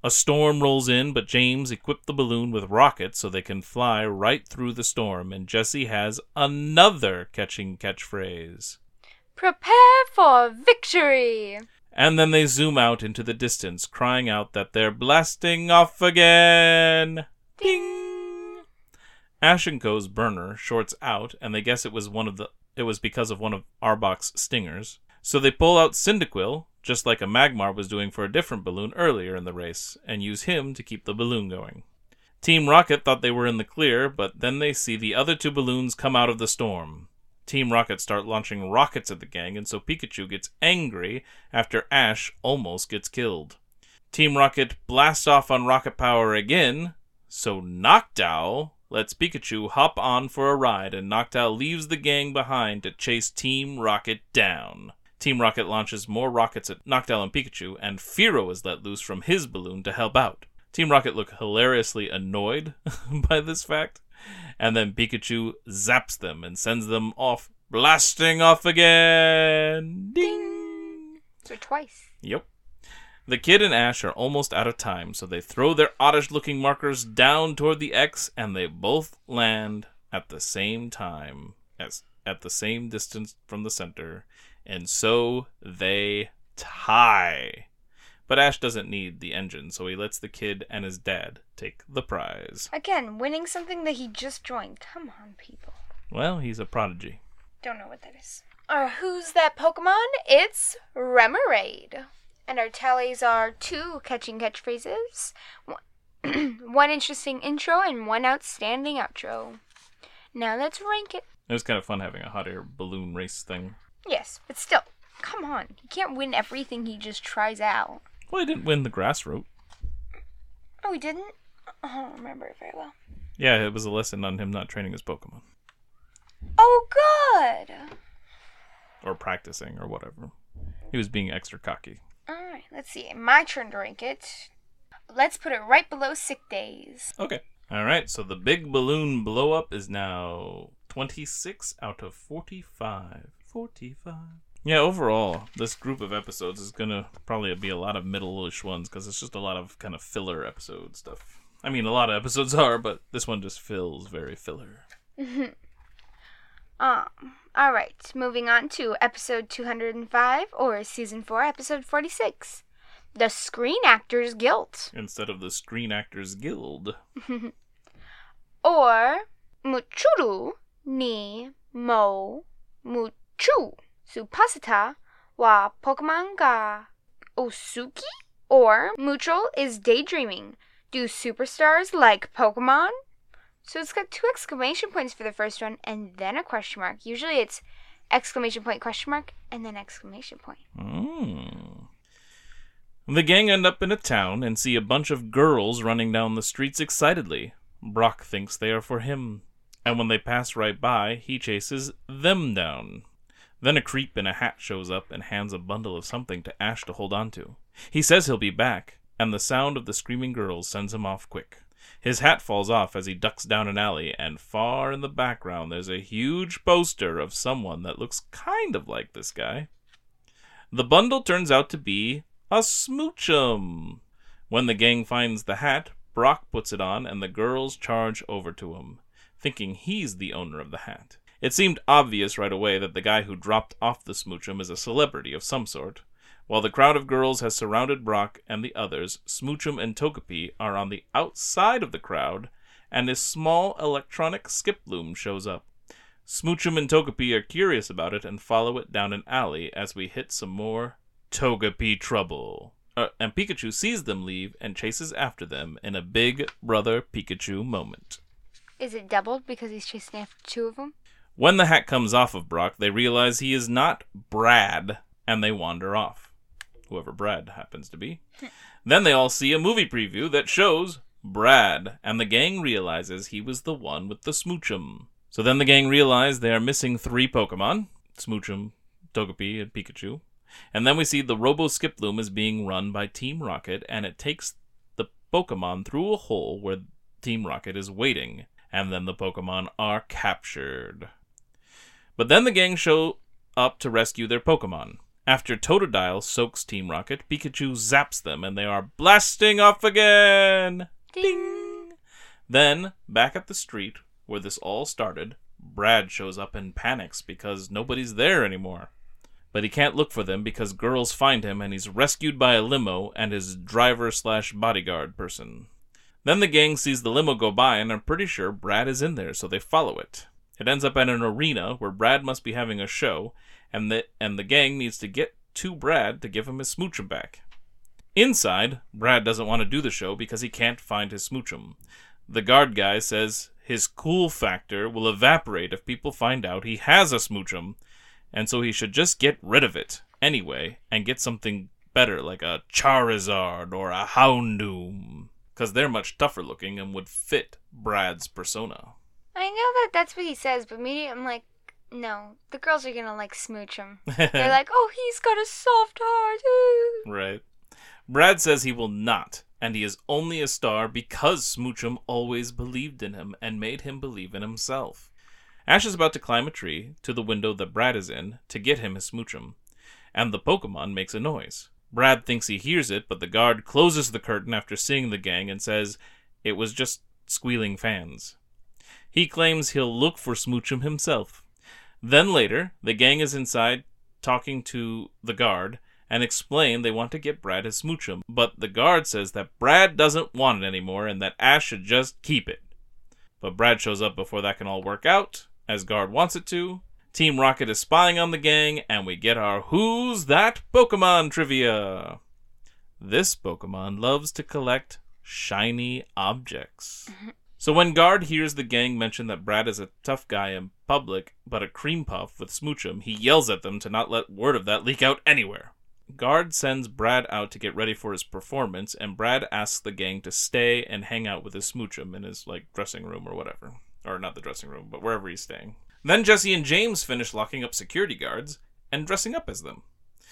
A storm rolls in, but James equipped the balloon with rockets so they can fly right through the storm, and Jessie has another catching catchphrase. Prepare for victory! And then they zoom out into the distance, crying out that they're blasting off again! Ding! Ash and Co's burner shorts out, and they guess it was one of the it was because of one of Arbok's stingers. So they pull out Cyndaquil, just like a Magmar was doing for a different balloon earlier in the race, and use him to keep the balloon going. Team Rocket thought they were in the clear, but then they see the other two balloons come out of the storm. Team Rocket start launching rockets at the gang, and so Pikachu gets angry after Ash almost gets killed. Team Rocket blasts off on rocket power again, so Noctowl lets Pikachu hop on for a ride, and Noctowl leaves the gang behind to chase Team Rocket down. Team Rocket launches more rockets at Noctowl and Pikachu, and Fearow is let loose from his balloon to help out. Team Rocket look hilariously annoyed by this fact, and then Pikachu zaps them and sends them off, blasting off again! Ding! So twice. Yep. The Kid and Ash are almost out of time, so they throw their oddish-looking markers down toward the X, and they both land at the same time, as at the same distance from the center, and so they tie. But Ash doesn't need the engine, so he lets the Kid and his dad take the prize. Again, winning something that he just joined. Come on, people. Well, he's a prodigy. Don't know what that is. Uh, who's that Pokemon? It's Remoraid. And our tallies are two catching catchphrases, one, one interesting intro, and one outstanding outro. Now let's rank it. It was kind of fun having a hot air balloon race thing. Yes, but still, come on. He can't win everything he just tries out. Well, he didn't win the grass route. Oh, he didn't? I don't remember it very well. Yeah, it was a lesson on him not training his Pokemon. Oh, good! Or practicing, or whatever. He was being extra cocky. Alright, let's see. My turn to rank it. Let's put it right below sick days. Okay. Alright, so the big balloon blow up is now twenty-six out of forty-five. forty-five. Yeah, overall, this group of episodes is going to probably be a lot of middle-ish ones, because it's just a lot of kind of filler episode stuff. I mean, a lot of episodes are, but this one just feels very filler. um, alright, moving on to episode two hundred five, or season four, episode forty-six. The Screen Actors Guild. Instead of the Screen Actors Guild. Or, Muchuru ni mo Muchu Supasita wa Pokemon ga Osuki? Or, Muchel is daydreaming. Do superstars like Pokemon? So it's got two exclamation points for the first one, and then a question mark. Usually it's exclamation point, question mark, and then exclamation point. Mm. The gang end up in a town and see a bunch of girls running down the streets excitedly. Brock thinks they are for him, and when they pass right by, he chases them down. Then a creep in a hat shows up and hands a bundle of something to Ash to hold on to. He says he'll be back, and the sound of the screaming girls sends him off quick. His hat falls off as he ducks down an alley, and far in the background there's a huge poster of someone that looks kind of like this guy. The bundle turns out to be a Smoochum. When the gang finds the hat, Brock puts it on, and the girls charge over to him, thinking he's the owner of the hat. It seemed obvious right away that the guy who dropped off the Smoochum is a celebrity of some sort. While the crowd of girls has surrounded Brock and the others, Smoochum and Togepi are on the outside of the crowd, and a small electronic Skiploom shows up. Smoochum and Togepi are curious about it and follow it down an alley as we hit some more Togepi trouble. Uh, and Pikachu sees them leave and chases after them in a big brother Pikachu moment. Is it doubled because he's chasing after two of them? When the hat comes off of Brock, they realize he is not Brad, and they wander off. Whoever Brad happens to be. Then they all see a movie preview that shows Brad, and the gang realizes he was the one with the Smoochum. So then the gang realize they are missing three Pokemon, Smoochum, Togepi, and Pikachu. And then we see the Robo Skiploom is being run by Team Rocket, and it takes the Pokemon through a hole where Team Rocket is waiting, and then the Pokemon are captured. But then the gang show up to rescue their Pokemon, After Totodile soaks Team Rocket, Pikachu zaps them and they are blasting off again! Ding! Ding! Then, back at the street where this all started, Brad shows up and panics because nobody's there anymore. But he can't look for them because girls find him and he's rescued by a limo and his driver slash bodyguard person. Then the gang sees the limo go by and are pretty sure Brad is in there, so they follow it. It ends up at an arena where Brad must be having a show, and the, and the gang needs to get to Brad to give him his Smoochum back. Inside, Brad doesn't want to do the show because he can't find his Smoochum. The guard guy says his cool factor will evaporate if people find out he has a Smoochum, and so he should just get rid of it anyway and get something better like a Charizard or a Houndoom, because they're much tougher looking and would fit Brad's persona. I know that that's what he says, but immediately I'm like, no, the girls are gonna like smooch him. They're like, oh, he's got a soft heart. Ooh. Right. Brad says he will not, and he is only a star because Smoochum always believed in him and made him believe in himself. Ash is about to climb a tree to the window that Brad is in to get him his Smoochum, and the Pokemon makes a noise. Brad thinks he hears it, but the guard closes the curtain after seeing the gang and says it was just squealing fans. He claims he'll look for Smoochum himself. Then later, the gang is inside talking to the guard and explain they want to get Brad his Smoochum, but the guard says that Brad doesn't want it anymore and that Ash should just keep it. But Brad shows up before that can all work out, as guard wants it to. Team Rocket is spying on the gang, and we get our Who's That Pokemon trivia. This Pokemon loves to collect shiny objects. So when Guard hears the gang mention that Brad is a tough guy in public, but a cream puff with Smoochum, he yells at them to not let word of that leak out anywhere. Guard sends Brad out to get ready for his performance, and Brad asks the gang to stay and hang out with his Smoochum in his, like, dressing room or whatever. Or not the dressing room, but wherever he's staying. Then Jesse and James finish locking up security guards and dressing up as them.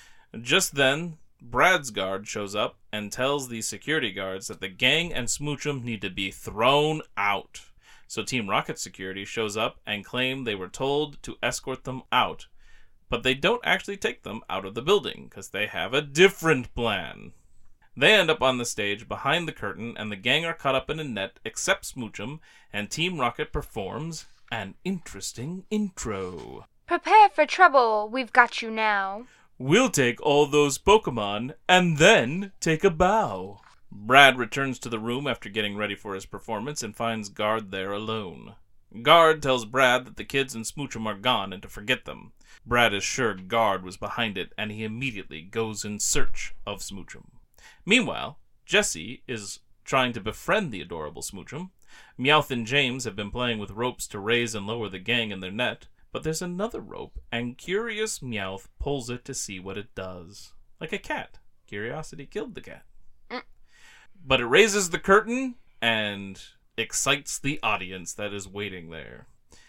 Just then, Brad's guard shows up and tells the security guards that the gang and Smoochum need to be thrown out. So Team Rocket security shows up and claim they were told to escort them out, but they don't actually take them out of the building because they have a different plan. They end up on the stage behind the curtain and the gang are caught up in a net except Smoochum, and Team Rocket performs an interesting intro. Prepare for trouble, we've got you now. We'll take all those Pokemon, and then take a bow. Brad returns to the room after getting ready for his performance and finds Guard there alone. Guard tells Brad that the kids and Smoochum are gone and to forget them. Brad is sure Guard was behind it, and he immediately goes in search of Smoochum. Meanwhile, Jesse is trying to befriend the adorable Smoochum. Meowth and James have been playing with ropes to raise and lower the gang in their net, but there's another rope, and curious Meowth pulls it to see what it does. Like a cat. Curiosity killed the cat. Mm. But it raises the curtain and excites the audience that is waiting there.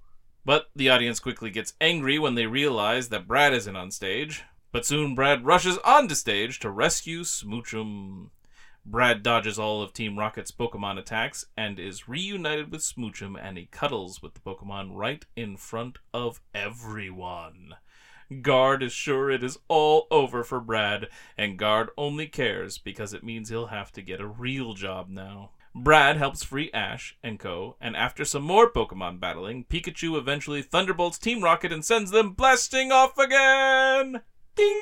But the audience quickly gets angry when they realize that Brad isn't on stage. But soon Brad rushes onto stage to rescue Smoochum. Brad dodges all of Team Rocket's Pokemon attacks and is reunited with Smoochum, and he cuddles with the Pokemon right in front of everyone. Guard is sure it is all over for Brad, and Guard only cares because it means he'll have to get a real job now. Brad helps free Ash and co, and after some more Pokemon battling, Pikachu eventually thunderbolts Team Rocket and sends them blasting off again! Ding!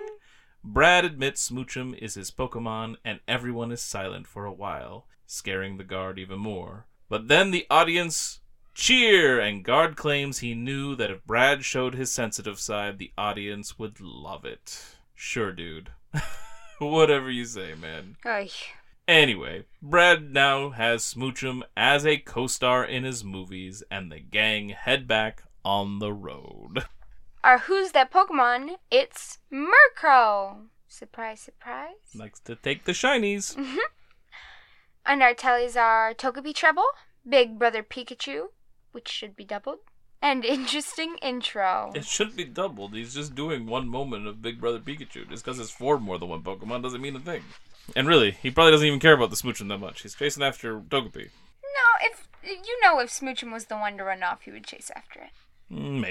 Brad admits Smoochum is his Pokemon, and everyone is silent for a while, scaring the Guard even more. But then the audience cheer, and Guard claims he knew that if Brad showed his sensitive side, the audience would love it. Sure, dude. Whatever you say, man. Oy. Anyway, Brad now has Smoochum as a co-star in his movies, and the gang head back on the road. Our Who's That Pokemon? It's Murkrow. Surprise, surprise. Likes to take the shinies. Mm-hmm. And our tellies are Togepi Treble, Big Brother Pikachu, which should be doubled, and interesting intro. It shouldn't be doubled. He's just doing one moment of Big Brother Pikachu. Just because it's four more than one Pokemon doesn't mean a thing. And really, he probably doesn't even care about the Smoochum that much. He's chasing after Togepi. No, if you know if Smoochum was the one to run off, he would chase after it. Mm, maybe.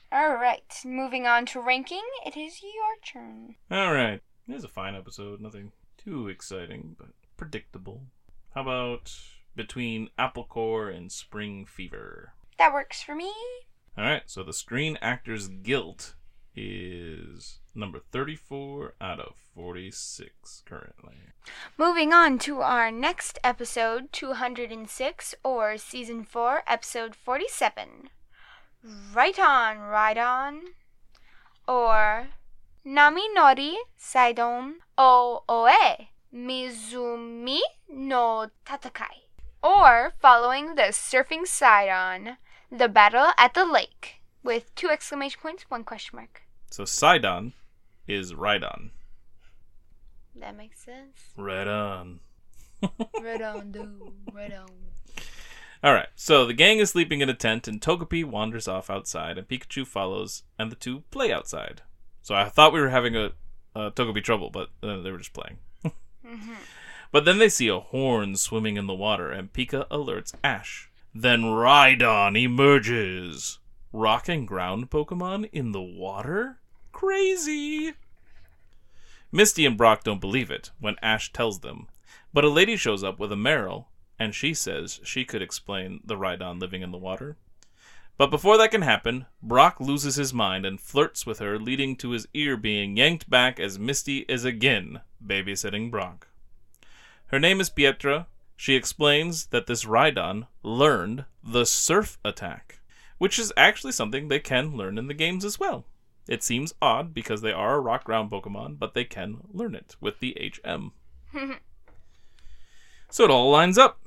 Alright, moving on to ranking, it is your turn. Alright. It was a fine episode. Nothing too exciting, but predictable. How about Between Apple Core and Spring Fever? That works for me. Alright, so the Screen Actors Guild is number thirty-four out of forty-six currently. Moving on to our next episode, two hundred six, or Season four, Episode forty-seven. Right on, right on. Or Nami Nori Saidon o Oe Mizumi no Tatakai. Or following the Surfing Sidon, the Battle at the Lake, with two exclamation points, one question mark. So Sidon is Rhydon. That makes sense. Right on. Right on, dude. Right on. Alright, so the gang is sleeping in a tent and Togepi wanders off outside and Pikachu follows and the two play outside. So I thought we were having a, a Togepi trouble, but uh, they were just playing. Mm-hmm. But then they see a horn swimming in the water and Pika alerts Ash. Then Rhydon emerges. Rock and ground Pokemon in the water? Crazy! Misty and Brock don't believe it when Ash tells them. But a lady shows up with a Marill, and she says she could explain the Rhydon living in the water. But before that can happen, Brock loses his mind and flirts with her, leading to his ear being yanked back as Misty is again babysitting Brock. Her name is Pietra. She explains that this Rhydon learned the Surf Attack, which is actually something they can learn in the games as well. It seems odd because they are a rock ground Pokemon, but they can learn it with the H M. So it all lines up.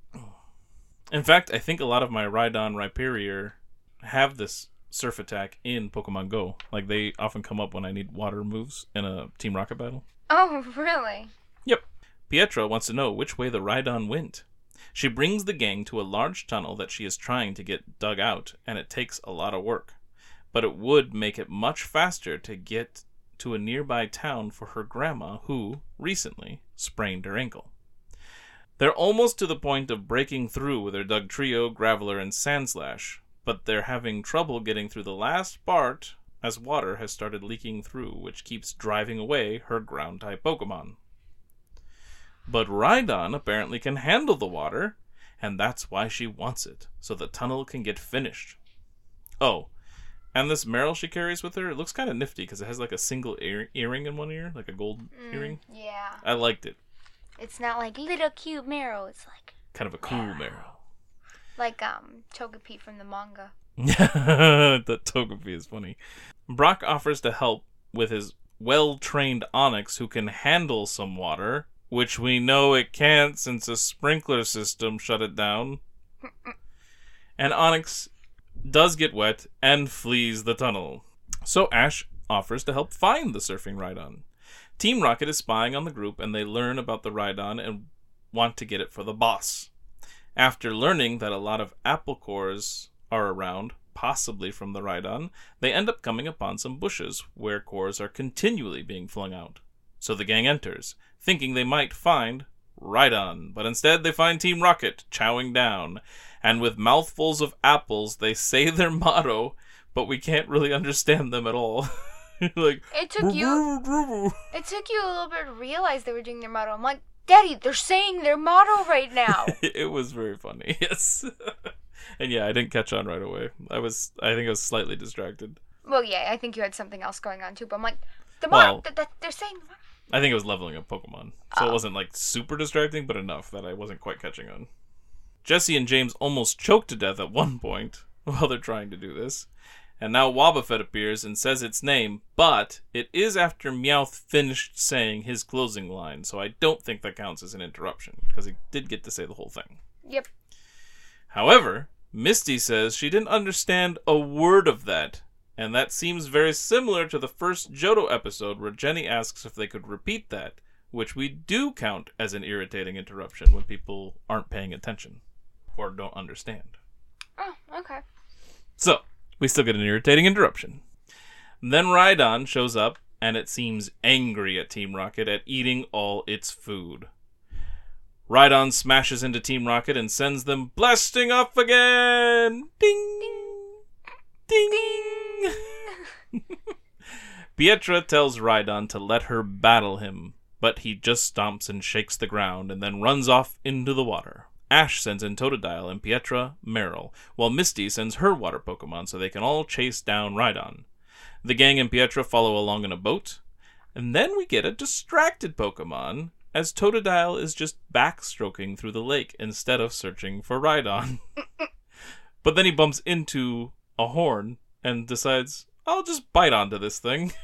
In fact, I think a lot of my Rhydon Rhyperior have this Surf Attack in Pokemon Go. Like, they often come up when I need water moves in a Team Rocket battle. Oh, really? Yep. Pietra wants to know which way the Rhydon went. She brings the gang to a large tunnel that she is trying to get dug out, and it takes a lot of work. But it would make it much faster to get to a nearby town for her grandma, who, recently, sprained her ankle. They're almost to the point of breaking through with their Dugtrio, Graveler, and Sandslash, but they're having trouble getting through the last part as water has started leaking through, which keeps driving away her ground-type Pokemon. But Rhydon apparently can handle the water, and that's why she wants it, so the tunnel can get finished. Oh, and this Marill she carries with her, it looks kind of nifty because it has like a single ear- earring in one ear, like a gold mm, earring. Yeah. I liked it. It's not like little cute Marill, it's like... kind of a cool Marill. Like, um, Togepi from the manga. That Togepi is funny. Brock offers to help with his well-trained Onix who can handle some water, which we know it can't since a sprinkler system shut it down. And Onix does get wet and flees the tunnel. So Ash offers to help find the surfing Rhydon. Team Rocket is spying on the group and they learn about the Rhydon and want to get it for the boss. After learning that a lot of apple cores are around, possibly from the Rhydon, they end up coming upon some bushes where cores are continually being flung out. So the gang enters, thinking they might find Rhydon, but instead they find Team Rocket chowing down, and with mouthfuls of apples they say their motto, but we can't really understand them at all. Like, it took you it took you a little bit to realize they were doing their motto. I'm like, Daddy, they're saying their motto right now. It was very funny, yes. And yeah, I didn't catch on right away. I was, I think I was slightly distracted. Well, yeah, I think you had something else going on too, but I'm like, the motto, well, th- th- they're saying the motto. I think it was leveling up Pokemon, so oh. It wasn't like super distracting, but enough that I wasn't quite catching on. Jesse and James almost choke to death at one point while they're trying to do this. And now Wobbuffet appears and says its name, but it is after Meowth finished saying his closing line, so I don't think that counts as an interruption, because he did get to say the whole thing. Yep. However, Misty says she didn't understand a word of that, and that seems very similar to the first Johto episode where Jenny asks if they could repeat that, which we do count as an irritating interruption when people aren't paying attention, or don't understand. Oh, okay. So, we still get an irritating interruption. Then Rhydon shows up, and it seems angry at Team Rocket at eating all its food. Rhydon smashes into Team Rocket and sends them blasting off again! Ding! Ding! Ding! Ding! Pietra tells Rhydon to let her battle him, but he just stomps and shakes the ground and then runs off into the water. Ash sends in Totodile and Pietra Meryl, while Misty sends her water Pokemon so they can all chase down Rhydon. The gang and Pietra follow along in a boat, and then we get a distracted Pokemon, as Totodile is just backstroking through the lake instead of searching for Rhydon. But then he bumps into a horn and decides, I'll just bite onto this thing.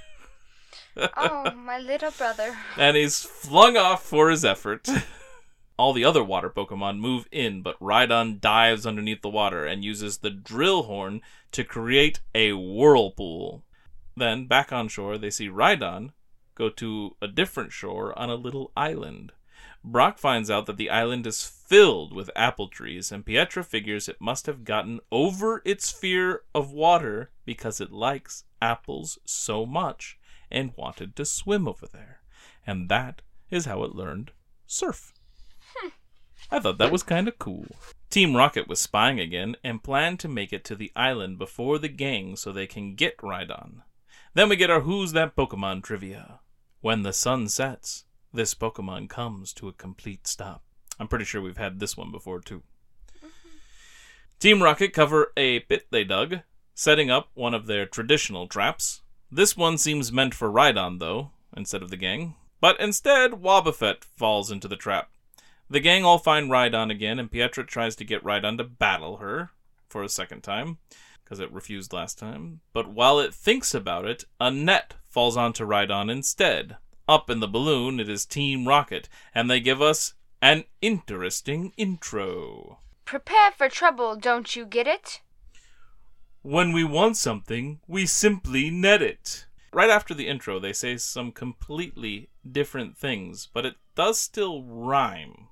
Oh, my little brother. And he's flung off for his effort. All the other water Pokemon move in, but Rhydon dives underneath the water and uses the drill horn to create a whirlpool. Then, back on shore, they see Rhydon go to a different shore on a little island. Brock finds out that the island is filled with apple trees, and Pietra figures it must have gotten over its fear of water because it likes apples so much and wanted to swim over there. And that is how it learned surf. Hmm. I thought that was kind of cool. Team Rocket was spying again and planned to make it to the island before the gang so they can get Rhydon. Then we get our Who's That Pokemon trivia. When the sun sets, this Pokemon comes to a complete stop. I'm pretty sure we've had this one before, too. Mm-hmm. Team Rocket cover a pit they dug, setting up one of their traditional traps. This one seems meant for Rhydon, though, instead of the gang. But instead, Wobbuffet falls into the trap. The gang all find Rhydon again, and Pietra tries to get Rhydon to battle her for a second time, because it refused last time. But while it thinks about it, a net falls onto Rhydon instead. Up in the balloon, it is Team Rocket, and they give us an interesting intro. Prepare for trouble, don't you get it? When we want something, we simply net it. Right after the intro, they say some completely different things, but it does still rhyme.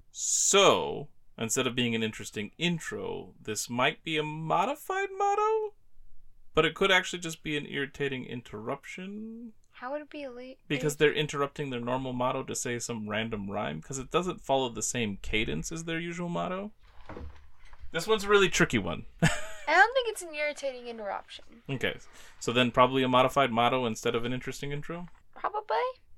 So, instead of being an interesting intro, this might be a modified motto? But it could actually just be an irritating interruption. How would it be a late? Because they're interrupting their normal motto to say some random rhyme, because it doesn't follow the same cadence as their usual motto. This one's a really tricky one. I don't think it's an irritating interruption. Okay, so then probably a modified motto instead of an interesting intro? Probably.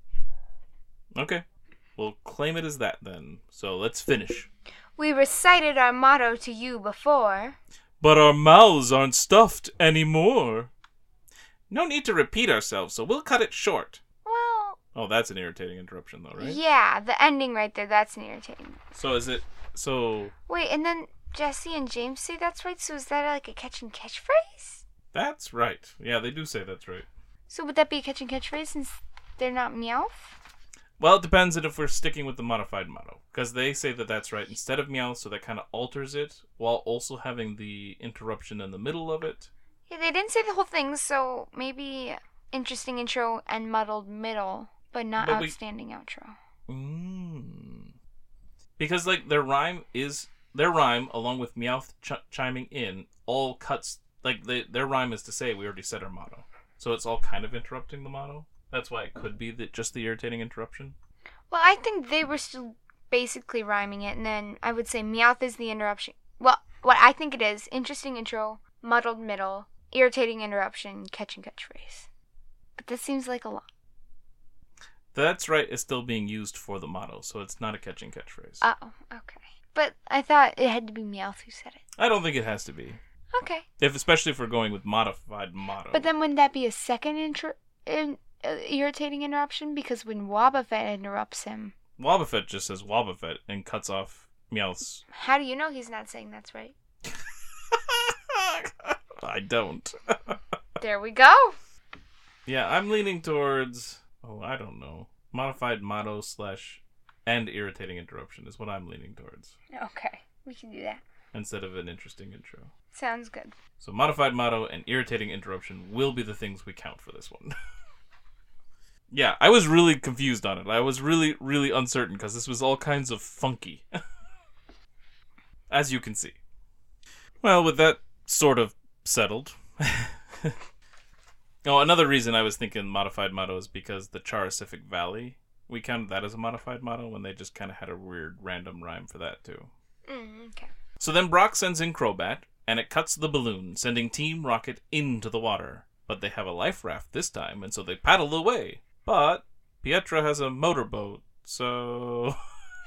Okay, we'll claim it as that then. So let's finish. We recited our motto to you before. But our mouths aren't stuffed anymore. No need to repeat ourselves, so we'll cut it short. Well... Oh, that's an irritating interruption though, right? Yeah, the ending right there, that's an irritating. So is it... So... Wait, and then Jesse and James say that's right, so is that like a catch and catch phrase? That's right. Yeah, they do say that's right. So would that be a catch and catch phrase since they're not Meowth? Well, it depends on if we're sticking with the modified motto. Because they say that that's right instead of Meowth, so that kind of alters it, while also having the interruption in the middle of it. Yeah, they didn't say the whole thing, so maybe interesting intro and muddled middle, but not but outstanding we... outro. Mm. Because, like, their rhyme is... Their rhyme, along with Meowth ch- chiming in, all cuts... Like, they, their rhyme is to say, we already said our motto. So it's all kind of interrupting the motto. That's why it could be the, just the irritating interruption. Well, I think they were still basically rhyming it, and then I would say Meowth is the interruption. Well, what I think it is, interesting intro, muddled middle, irritating interruption, catch and catchphrase. But this seems like a lot. That's right, it's still being used for the motto, so it's not a catch and catchphrase. Oh, okay. But I thought it had to be Meowth who said it. I don't think it has to be. Okay. If especially if we're going with modified motto. But then wouldn't that be a second intro, in, uh, irritating interruption? Because when Wobbuffet interrupts him... Wobbuffet just says Wobbuffet and cuts off Meowth's... How do you know he's not saying that's right? I don't. There we go. Yeah, I'm leaning towards... Oh, I don't know. Modified motto slash and irritating interruption is what I'm leaning towards. Okay, we can do that. Instead of an interesting intro. Sounds good. So modified motto and irritating interruption will be the things we count for this one. Yeah, I was really confused on it. I was really, really uncertain because this was all kinds of funky. As you can see. Well, with that sort of settled. Oh, another reason I was thinking modified motto is because the Charisific Valley, we counted that as a modified motto when they just kind of had a weird random rhyme for that too. Mm, okay. So then Brock sends in Crobat, and it cuts the balloon, sending Team Rocket into the water. But they have a life raft this time, and so they paddle away. But Pietra has a motorboat, so...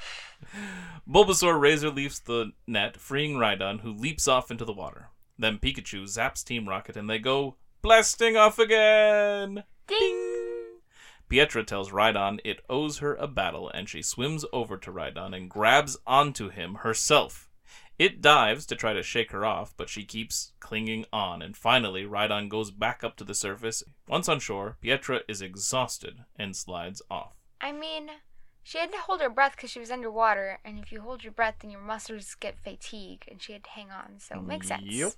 Bulbasaur razor leafs the net, freeing Rhydon, who leaps off into the water. Then Pikachu zaps Team Rocket, and they go blasting off again! Ding! Ding! Pietra tells Rhydon it owes her a battle, and she swims over to Rhydon and grabs onto him herself. It dives to try to shake her off, but she keeps clinging on, and finally Rhydon goes back up to the surface. Once on shore, Pietra is exhausted and slides off. I mean, she had to hold her breath because she was underwater, and if you hold your breath, then your muscles get fatigued, and she had to hang on, so it makes sense. Yep.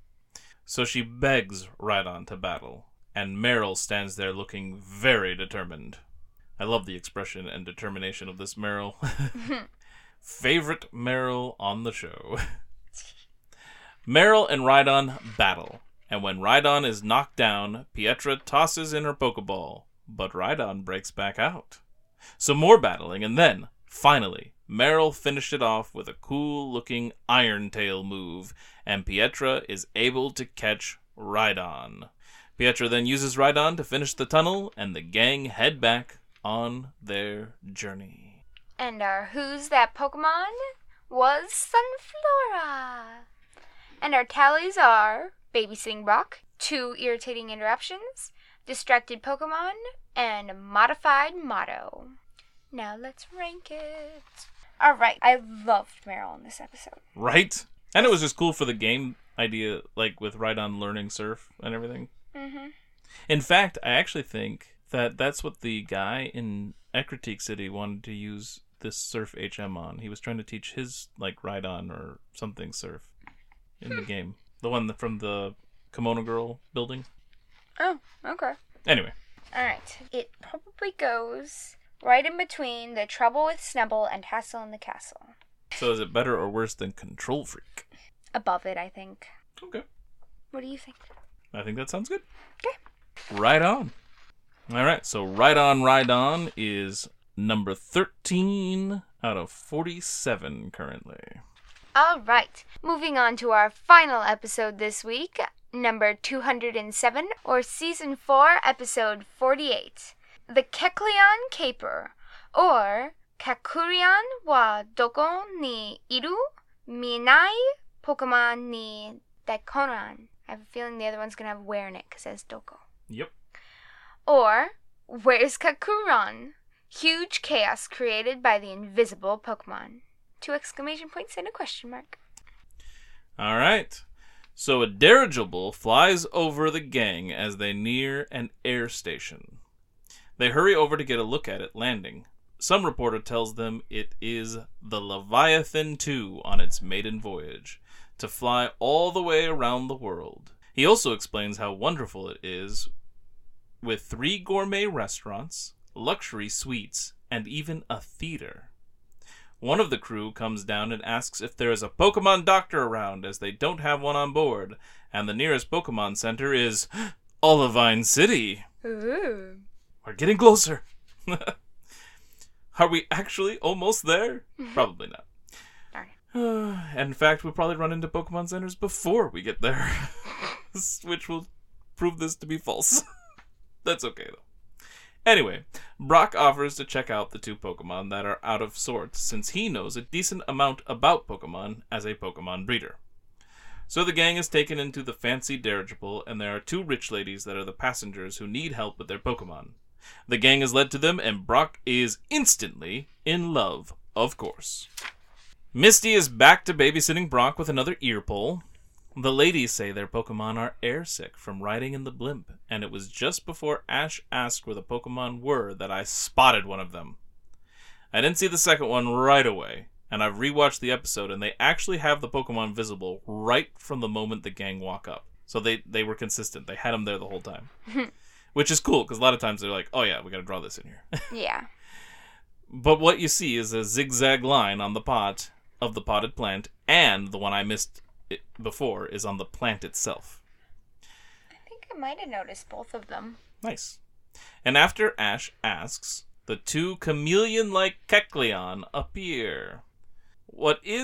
So she begs Rhydon to battle, and Meryl stands there looking very determined. I love the expression and determination of this Meryl. Favorite Meryl on the show. Meryl and Rhydon battle, and when Rhydon is knocked down, Pietra tosses in her Pokeball, but Rhydon breaks back out. Some more battling, and then, finally, Meryl finished it off with a cool-looking Iron Tail move, and Pietra is able to catch Rhydon. Pietra then uses Rhydon to finish the tunnel, and the gang head back on their journey. And our Who's That Pokemon was Sunflora. And our tallies are Babysitting Brock, two irritating interruptions, Distracted Pokemon, and Modified Motto. Now let's rank it. Alright, I loved Meryl in this episode. Right? And it was just cool for the game idea, like with Rhydon learning Surf and everything. Mm-hmm. In fact, I actually think that that's what the guy in Ecruteak City wanted to use this Surf H M on. He was trying to teach his, like, Rhydon or something Surf in the game. The one from the Kimono Girl building. Oh, okay. Anyway. Alright. It probably goes right in between the Trouble with Snubble and Hassle in the Castle. So is it better or worse than Control Freak? Above it, I think. Okay. What do you think? I think that sounds good. Okay. Right on. Alright, so Right On Rhydon is number thirteen out of forty-seven currently. All right. Moving on to our final episode this week, number two hundred seven, or Season four, Episode forty-eight. The Kecleon Caper, or Kakurian wa doko ni iru? Minai Pokemon ni Daikoran. I have a feeling the other one's going to have where in it because it says doko. Yep. Or, Where's Kakuran? Huge chaos created by the invisible Pokemon. Two exclamation points and a question mark. All right. So a dirigible flies over the gang as they near an air station. They hurry over to get a look at it landing. Some reporter tells them it is the Leviathan two on its maiden voyage, to fly all the way around the world. He also explains how wonderful it is, with three gourmet restaurants, luxury suites, and even a theater. One of the crew comes down and asks if there is a Pokemon doctor around, as they don't have one on board, and the nearest Pokemon Center is Olivine City. Ooh. We're getting closer. Are we actually almost there? Probably not. Darn Uh, and in fact, we'll probably run into Pokemon Centers before we get there, which will prove this to be false. That's okay, though. Anyway, Brock offers to check out the two Pokemon that are out of sorts, since he knows a decent amount about Pokemon as a Pokemon breeder. So the gang is taken into the fancy dirigible, and there are two rich ladies that are the passengers who need help with their Pokemon. The gang is led to them, and Brock is instantly in love, of course. Misty is back to babysitting Brock with another ear pull. The ladies say their Pokemon are airsick from riding in the blimp, and it was just before Ash asked where the Pokemon were that I spotted one of them. I didn't see the second one right away, and I've rewatched the episode, and they actually have the Pokemon visible right from the moment the gang walk up. So they, they were consistent. They had them there the whole time. Which is cool, because a lot of times they're like, oh yeah, we gotta draw this in here. Yeah. But what you see is a zigzag line on the pot of the potted plant, and the one I missed it before is on the plant itself. I think I might have noticed both of them. Nice. And after Ash asks, the two chameleon-like Kecleon appear. What is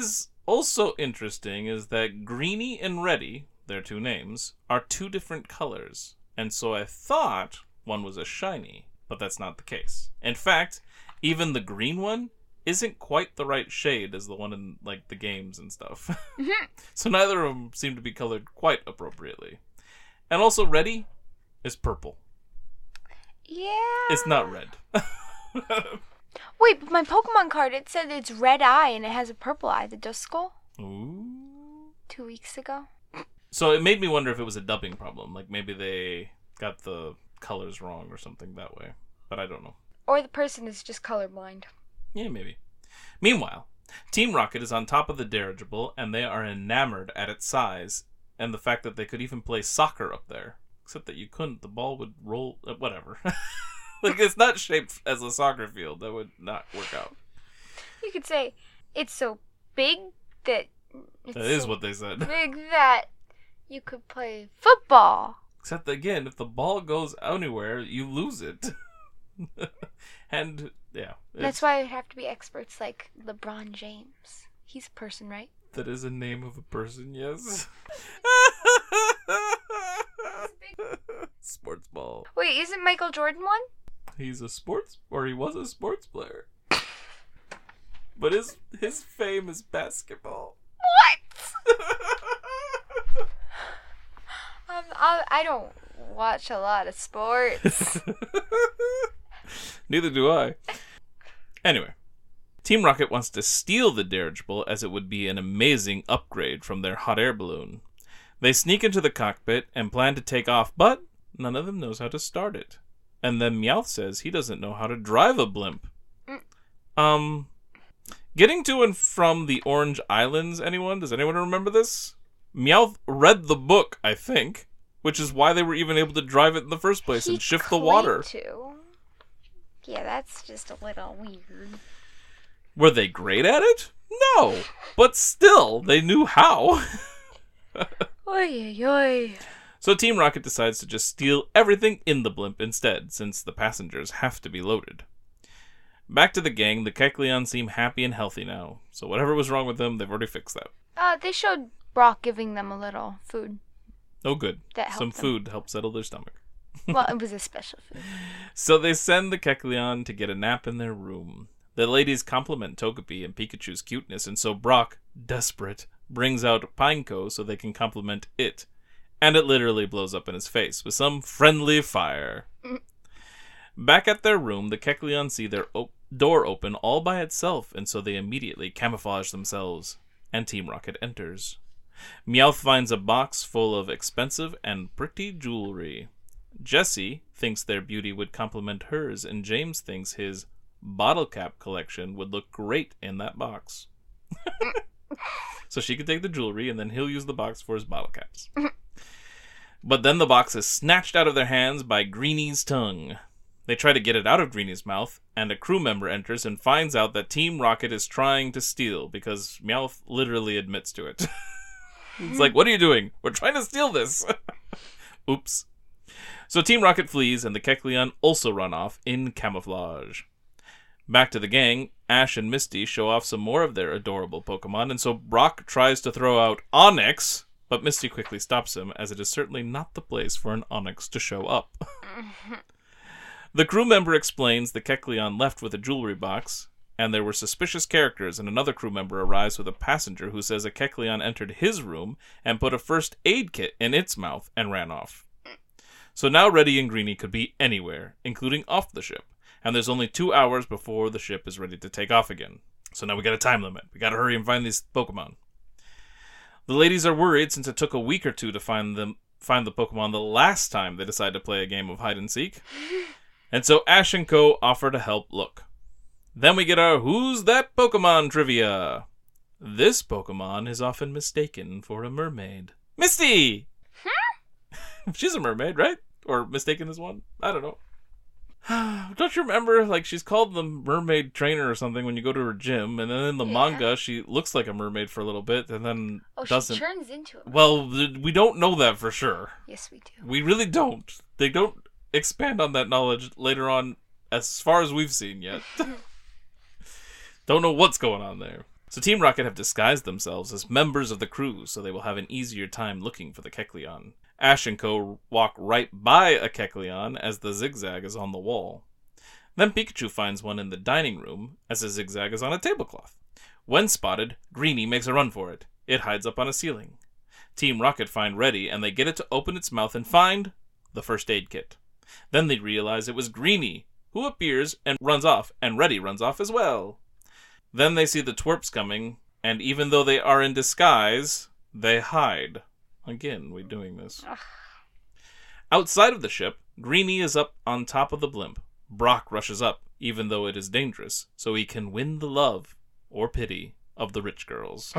also interesting is that Greenie and Reddy, their two names, are two different colors. And so I thought one was a shiny, but that's not the case. In fact, even the green one isn't quite the right shade as the one in, like, the games and stuff. Mm-hmm. So neither of them seem to be colored quite appropriately. And also, Reddy is purple. Yeah. It's not red. Wait, but my Pokemon card, it said it's red eye and it has a purple eye, the Duskull. Ooh. Two weeks ago. So it made me wonder if it was a dubbing problem. Like, maybe they got the colors wrong or something that way. But I don't know. Or the person is just colorblind. Yeah, maybe. Meanwhile, Team Rocket is on top of the dirigible, and they are enamored at its size and the fact that they could even play soccer up there. Except that you couldn't. The ball would roll... Uh, whatever. Like, it's not shaped as a soccer field. That would not work out. You could say, it's so big that... It's that is so what they said. Big that you could play football. Except, again, if the ball goes anywhere, you lose it. And, yeah. That's why it would have to be experts like LeBron James. He's a person, right? That is a name of a person, yes. Sports ball. Wait, isn't Michael Jordan one? He's a sports, or he was a sports player. But his his fame is basketball. What? um, I, I don't watch a lot of sports. Neither do I. Anyway, Team Rocket wants to steal the dirigible as it would be an amazing upgrade from their hot air balloon. They sneak into the cockpit and plan to take off, but none of them knows how to start it. And then Meowth says he doesn't know how to drive a blimp. Mm. Um, getting to and from the Orange Islands, anyone? Does anyone remember this? Meowth read the book, I think, which is why they were even able to drive it in the first place he and shift the water. To. Yeah, that's just a little weird. Were they great at it? No, but still, they knew how. Oy, oy. So Team Rocket decides to just steal everything in the blimp instead, since the passengers have to be loaded. Back to the gang, the Kecleon seem happy and healthy now, so whatever was wrong with them, they've already fixed that. Uh, they showed Brock giving them a little food. Oh, good. That Some helped them. food helped settle their stomach. Well, it was a special food. So they send the Kecleon to get a nap in their room. The ladies compliment Togepi and Pikachu's cuteness, and so Brock, desperate, brings out Pineco so they can compliment it. And it literally blows up in his face with some friendly fire. Back at their room, the Kecleon see their op- door open all by itself, and so they immediately camouflage themselves. And Team Rocket enters. Meowth finds a box full of expensive and pretty jewelry. Jessie thinks their beauty would complement hers, and James thinks his bottle cap collection would look great in that box. So she could take the jewelry, and then he'll use the box for his bottle caps. But then the box is snatched out of their hands by Greenie's tongue. They try to get it out of Greenie's mouth, and a crew member enters and finds out that Team Rocket is trying to steal, because Meowth literally admits to it. It's like, what are you doing? We're trying to steal this. Oops. So Team Rocket flees, and the Kecleon also run off in camouflage. Back to the gang, Ash and Misty show off some more of their adorable Pokemon, and so Brock tries to throw out Onix, but Misty quickly stops him, as it is certainly not the place for an Onix to show up. The crew member explains the Kecleon left with a jewelry box, and there were suspicious characters, and another crew member arrives with a passenger who says a Kecleon entered his room and put a first aid kit in its mouth and ran off. So now Reddy and Greenie could be anywhere, including off the ship, and there's only two hours before the ship is ready to take off again. So now we got a time limit. We gotta hurry and find these Pokemon. The ladies are worried since it took a week or two to find them find the Pokemon the last time they decided to play a game of hide and seek. And so Ash and Co. offer to help look. Then we get our Who's That Pokemon trivia. This Pokemon is often mistaken for a mermaid. Misty! Huh? She's a mermaid, right? Or mistaken as one? I don't know. Don't you remember, like, she's called the mermaid trainer or something when you go to her gym, and then in the yeah. manga, she looks like a mermaid for a little bit, and then oh, doesn't. she turns into a mermaid. Well, we don't know that for sure. Yes, we do. We really don't. They don't expand on that knowledge later on, as far as we've seen yet. Don't know what's going on there. So Team Rocket have disguised themselves as members of the crew, so they will have an easier time looking for the Kecleon. Ash and co. walk right by a Kecleon as the zigzag is on the wall. Then Pikachu finds one in the dining room as a zigzag is on a tablecloth. When spotted, Greenie makes a run for it. It hides up on a ceiling. Team Rocket find Reddy, and they get it to open its mouth and find the first aid kit. Then they realize it was Greenie, who appears and runs off, and Reddy runs off as well. Then they see the twerps coming, and even though they are in disguise, they hide. Again, we're doing this. Ugh. Outside of the ship, Greenie is up on top of the blimp. Brock rushes up, even though it is dangerous, so he can win the love, or pity, of the rich girls.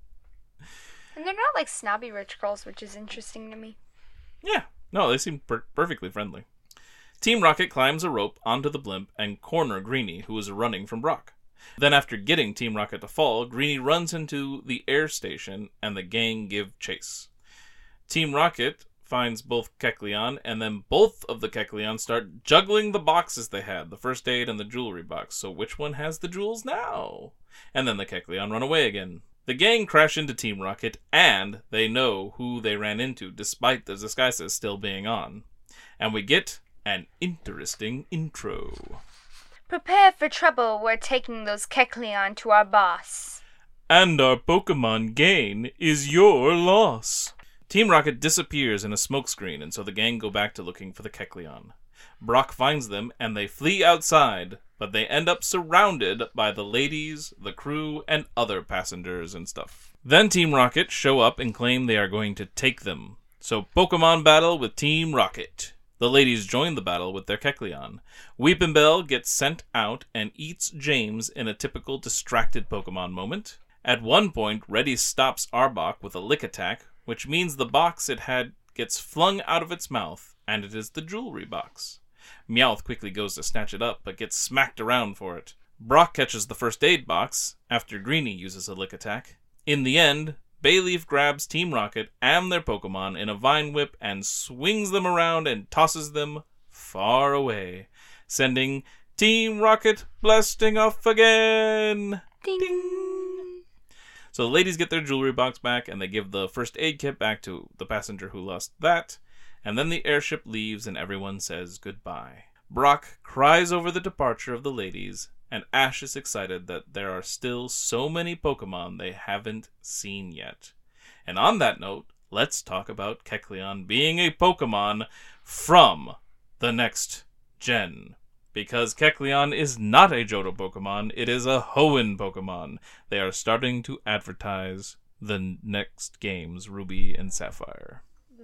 And they're not like snobby rich girls, which is interesting to me. Yeah, no, they seem per- perfectly friendly. Team Rocket climbs a rope onto the blimp and corner Greenie, who is running from Brock. Then after getting Team Rocket to fall, Greenie runs into the air station and the gang give chase. Team Rocket finds both Kecleon, and then both of the Kecleon start juggling the boxes they had, the first aid and the jewelry box. So which one has the jewels now? And then the Kecleon run away again. The gang crash into Team Rocket, and they know who they ran into, despite the disguises still being on. And we get an interesting intro. Prepare for trouble, we're taking those Kecleon to our boss. And our Pokemon gain is your loss. Team Rocket disappears in a smokescreen, and so the gang go back to looking for the Kecleon. Brock finds them, and they flee outside, but they end up surrounded by the ladies, the crew, and other passengers and stuff. Then Team Rocket show up and claim they are going to take them. So Pokemon battle with Team Rocket. The ladies join the battle with their Kecleon. Weepinbell gets sent out and eats James in a typical distracted Pokemon moment. At one point, Reddy stops Arbok with a lick attack, which means the box it had gets flung out of its mouth, and it is the jewelry box. Meowth quickly goes to snatch it up, but gets smacked around for it. Brock catches the first aid box, after Greenie uses a lick attack. In the end, Bayleaf grabs Team Rocket and their Pokemon in a Vine Whip and swings them around and tosses them far away, sending Team Rocket blasting off again. Ding! Ding. So the ladies get their jewelry box back, and they give the first aid kit back to the passenger who lost that. And then the airship leaves and everyone says goodbye. Brock cries over the departure of the ladies, and Ash is excited that there are still so many Pokemon they haven't seen yet. And on that note, let's talk about Kecleon being a Pokemon from the next gen. Because Kecleon is not a Johto Pokemon, it is a Hoenn Pokemon. They are starting to advertise the next games, Ruby and Sapphire.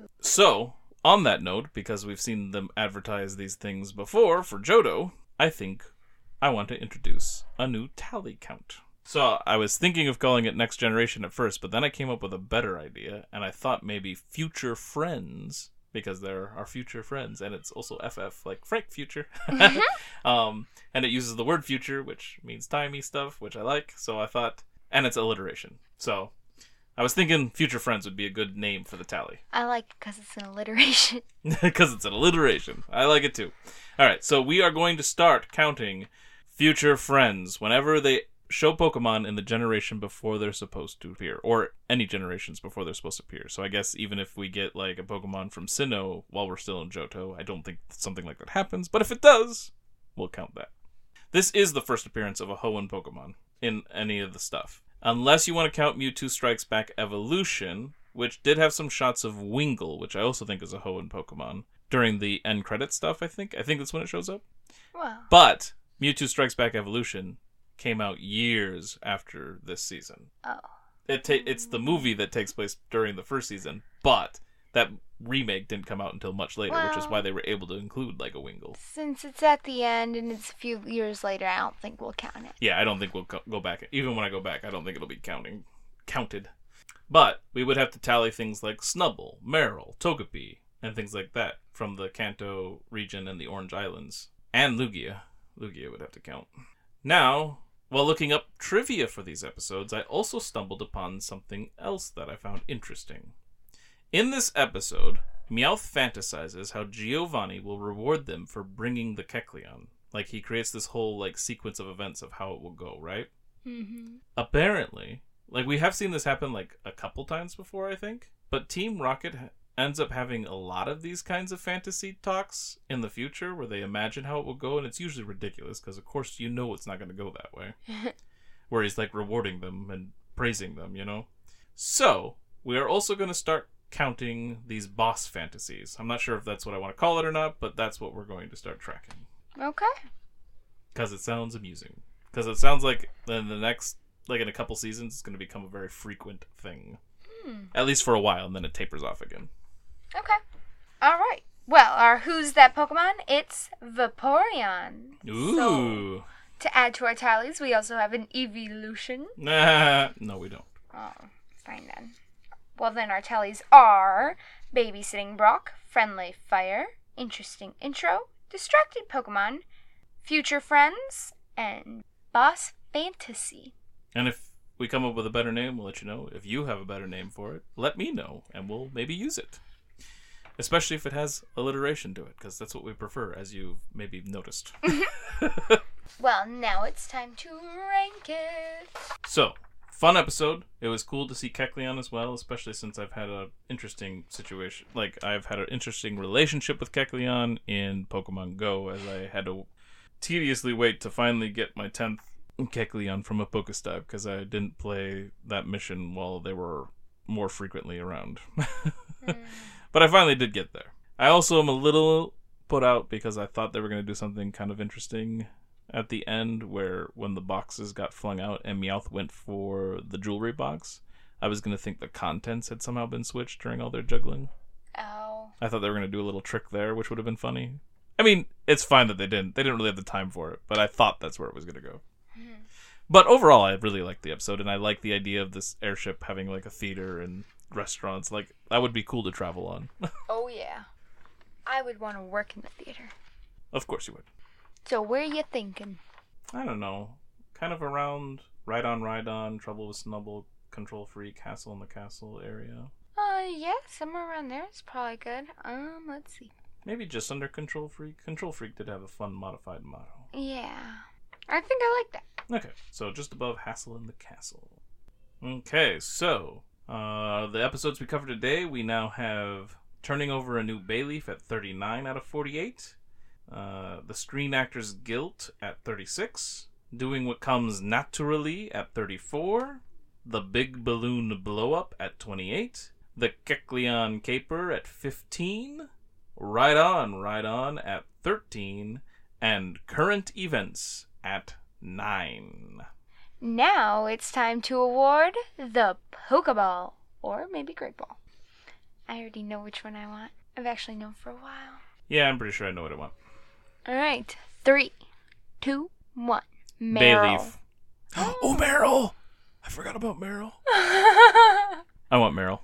So, on that note, because we've seen them advertise these things before for Johto, I think I want to introduce a new tally count. So I was thinking of calling it Next Generation at first, but then I came up with a better idea, and I thought maybe Future Friends, because they're our future friends, and it's also F F, like Frank Future. Mm-hmm. um, and it uses the word future, which means timey stuff, which I like, so I thought, and it's alliteration. So I was thinking Future Friends would be a good name for the tally. I like it because it's an alliteration. Because it's an alliteration. I like it too. All right, so we are going to start counting Future Friends whenever they show Pokemon in the generation before they're supposed to appear, or any generations before they're supposed to appear. So I guess even if we get like a Pokemon from Sinnoh while we're still in Johto, I don't think something like that happens, but if it does, we'll count that. This is the first appearance of a Hoenn Pokemon in any of the stuff. Unless you want to count Mewtwo Strikes Back Evolution, which did have some shots of Wingull, which I also think is a Hoenn Pokemon, during the end credit stuff, I think. I think that's when it shows up. Wow. But Mewtwo Strikes Back Evolution came out years after this season. Oh. It ta- It's the movie that takes place during the first season, but that remake didn't come out until much later, well, which is why they were able to include like a Wingull. Since it's at the end and it's a few years later, I don't think we'll count it. Yeah, I don't think we'll co- go back. Even when I go back, I don't think it'll be counting counted. But we would have to tally things like Snubbull, Marill, Togepi, and things like that from the Kanto region and the Orange Islands. And Lugia. Lugia would have to count. Now, while looking up trivia for these episodes, I also stumbled upon something else that I found interesting. In this episode, Meowth fantasizes how Giovanni will reward them for bringing the Kecleon. Like, he creates this whole, like, sequence of events of how it will go, right? Mm-hmm. Apparently, like, we have seen this happen, like, a couple times before, I think. But Team Rocket ha- ends up having a lot of these kinds of fantasy talks in the future where they imagine how it will go, and it's usually ridiculous because, of course, you know it's not going to go that way. Where he's, like, rewarding them and praising them, you know? So, we are also going to start counting these boss fantasies. I'm not sure if that's what I want to call it or not, but that's what we're going to start tracking. Okay. Because it sounds amusing. Because it sounds like in the next, like in a couple seasons, it's going to become a very frequent thing. Hmm. At least for a while, and then it tapers off again. Okay. All right. Well, our Who's That Pokemon? It's Vaporeon. Ooh. So, to add to our tallies, we also have an evolution. Nah, no, we don't. Oh, fine then. Well, then our tallies are Babysitting Brock, Friendly Fire, Interesting Intro, Distracted Pokemon, Future Friends, and Boss Fantasy. And if we come up with a better name, we'll let you know. If you have a better name for it, let me know, and we'll maybe use it. Especially if it has alliteration to it, because that's what we prefer, as you've maybe noticed. Well, now it's time to rank it. So, fun episode. It was cool to see Kecleon as well, especially since I've had an interesting situation. Like, I've had an interesting relationship with Kecleon in Pokemon Go, as I had to tediously wait to finally get my tenth Kecleon from a Pokestop, because I didn't play that mission while they were more frequently around. mm. But I finally did get there. I also am a little put out because I thought they were going to do something kind of interesting at the end, where when the boxes got flung out and Meowth went for the jewelry box, I was going to think the contents had somehow been switched during all their juggling. Oh. I thought they were going to do a little trick there, which would have been funny. I mean, it's fine that they didn't. They didn't really have the time for it, but I thought that's where it was going to go. Mm-hmm. But overall, I really liked the episode, and I like the idea of this airship having like a theater and restaurants. Like, that would be cool to travel on. Oh, yeah. I would want to work in the theater. Of course you would. So where are you thinking? I don't know. Kind of around Ride On, Ride On, Trouble with Snubble, Control Freak, Castle in the Castle area. Uh, yeah, somewhere around there is probably good. Um, let's see. Maybe just under Control Freak. Control Freak did have a fun modified motto. Yeah. I think I like that. Okay, so just above Hassle in the Castle. Okay, so, uh, the episodes we covered today, we now have Turning Over a New Bayleaf at thirty-nine out of forty-eight. Uh, the Screen Actors Guilt at thirty-six. Doing What Comes Naturally at thirty-four. The Big Balloon Blow Up at twenty-eight. The Kecleon Caper at fifteen. Ride On, Ride On at thirteen. And Current Events at nine. Now it's time to award the Pokeball, or maybe Great Ball. I already know which one I want. I've actually known for a while. Yeah, I'm pretty sure I know what I want. Alright, three, two, one. Meryl. Bayleaf. Oh, Meryl! I forgot about Meryl. I want Meryl.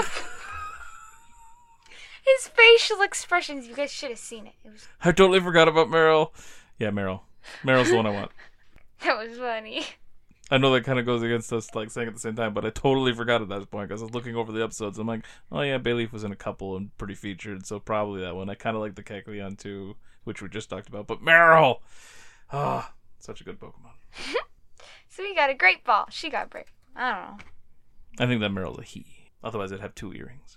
His facial expressions, you guys should have seen it. It was. I totally forgot about Meryl. Yeah, Meryl. Meryl's the one I want. That was funny. I know that kind of goes against us, like, saying at the same time, but I totally forgot at that point, because I was looking over the episodes. I'm like, oh yeah, Bayleaf was in a couple and pretty featured, so probably that one. I kind of like the Kecleon too, which we just talked about, but Meryl! Ah, oh, such a good Pokemon. So we got a Great Ball. She got Brave. I don't know. I think that Meryl's a he. Otherwise, I'd have two earrings.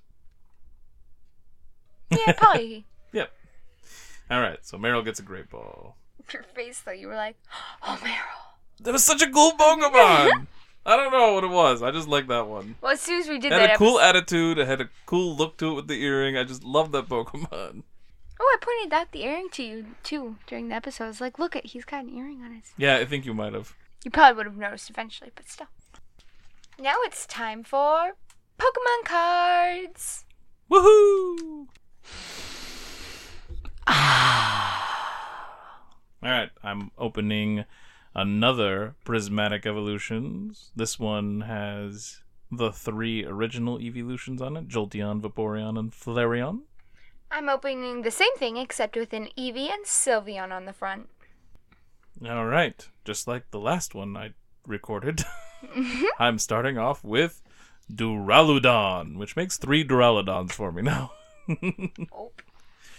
Yeah, probably he. Yep. Alright, so Meryl gets a Great Ball. Your face, though, you were like, oh, Meryl. That was such a cool Pokemon! I don't know what it was. I just like that one. Well, as soon as we did it had that a cool episode... attitude. It had a cool look to it with the earring. I just love that Pokemon. Oh, I pointed out the earring to you, too, during the episode. I was like, look, at he's got an earring on his... Yeah, I think you might have. You probably would have noticed eventually, but still. Now it's time for Pokemon cards. Woohoo! Alright, I'm opening another Prismatic Evolutions. This one has the three original evolutions on it, Jolteon, Vaporeon, and Flareon. I'm opening the same thing, except with an Eevee and Sylveon on the front. Alright, just like the last one I recorded, I'm starting off with Duraludon, which makes three Duraludons for me now. Oh.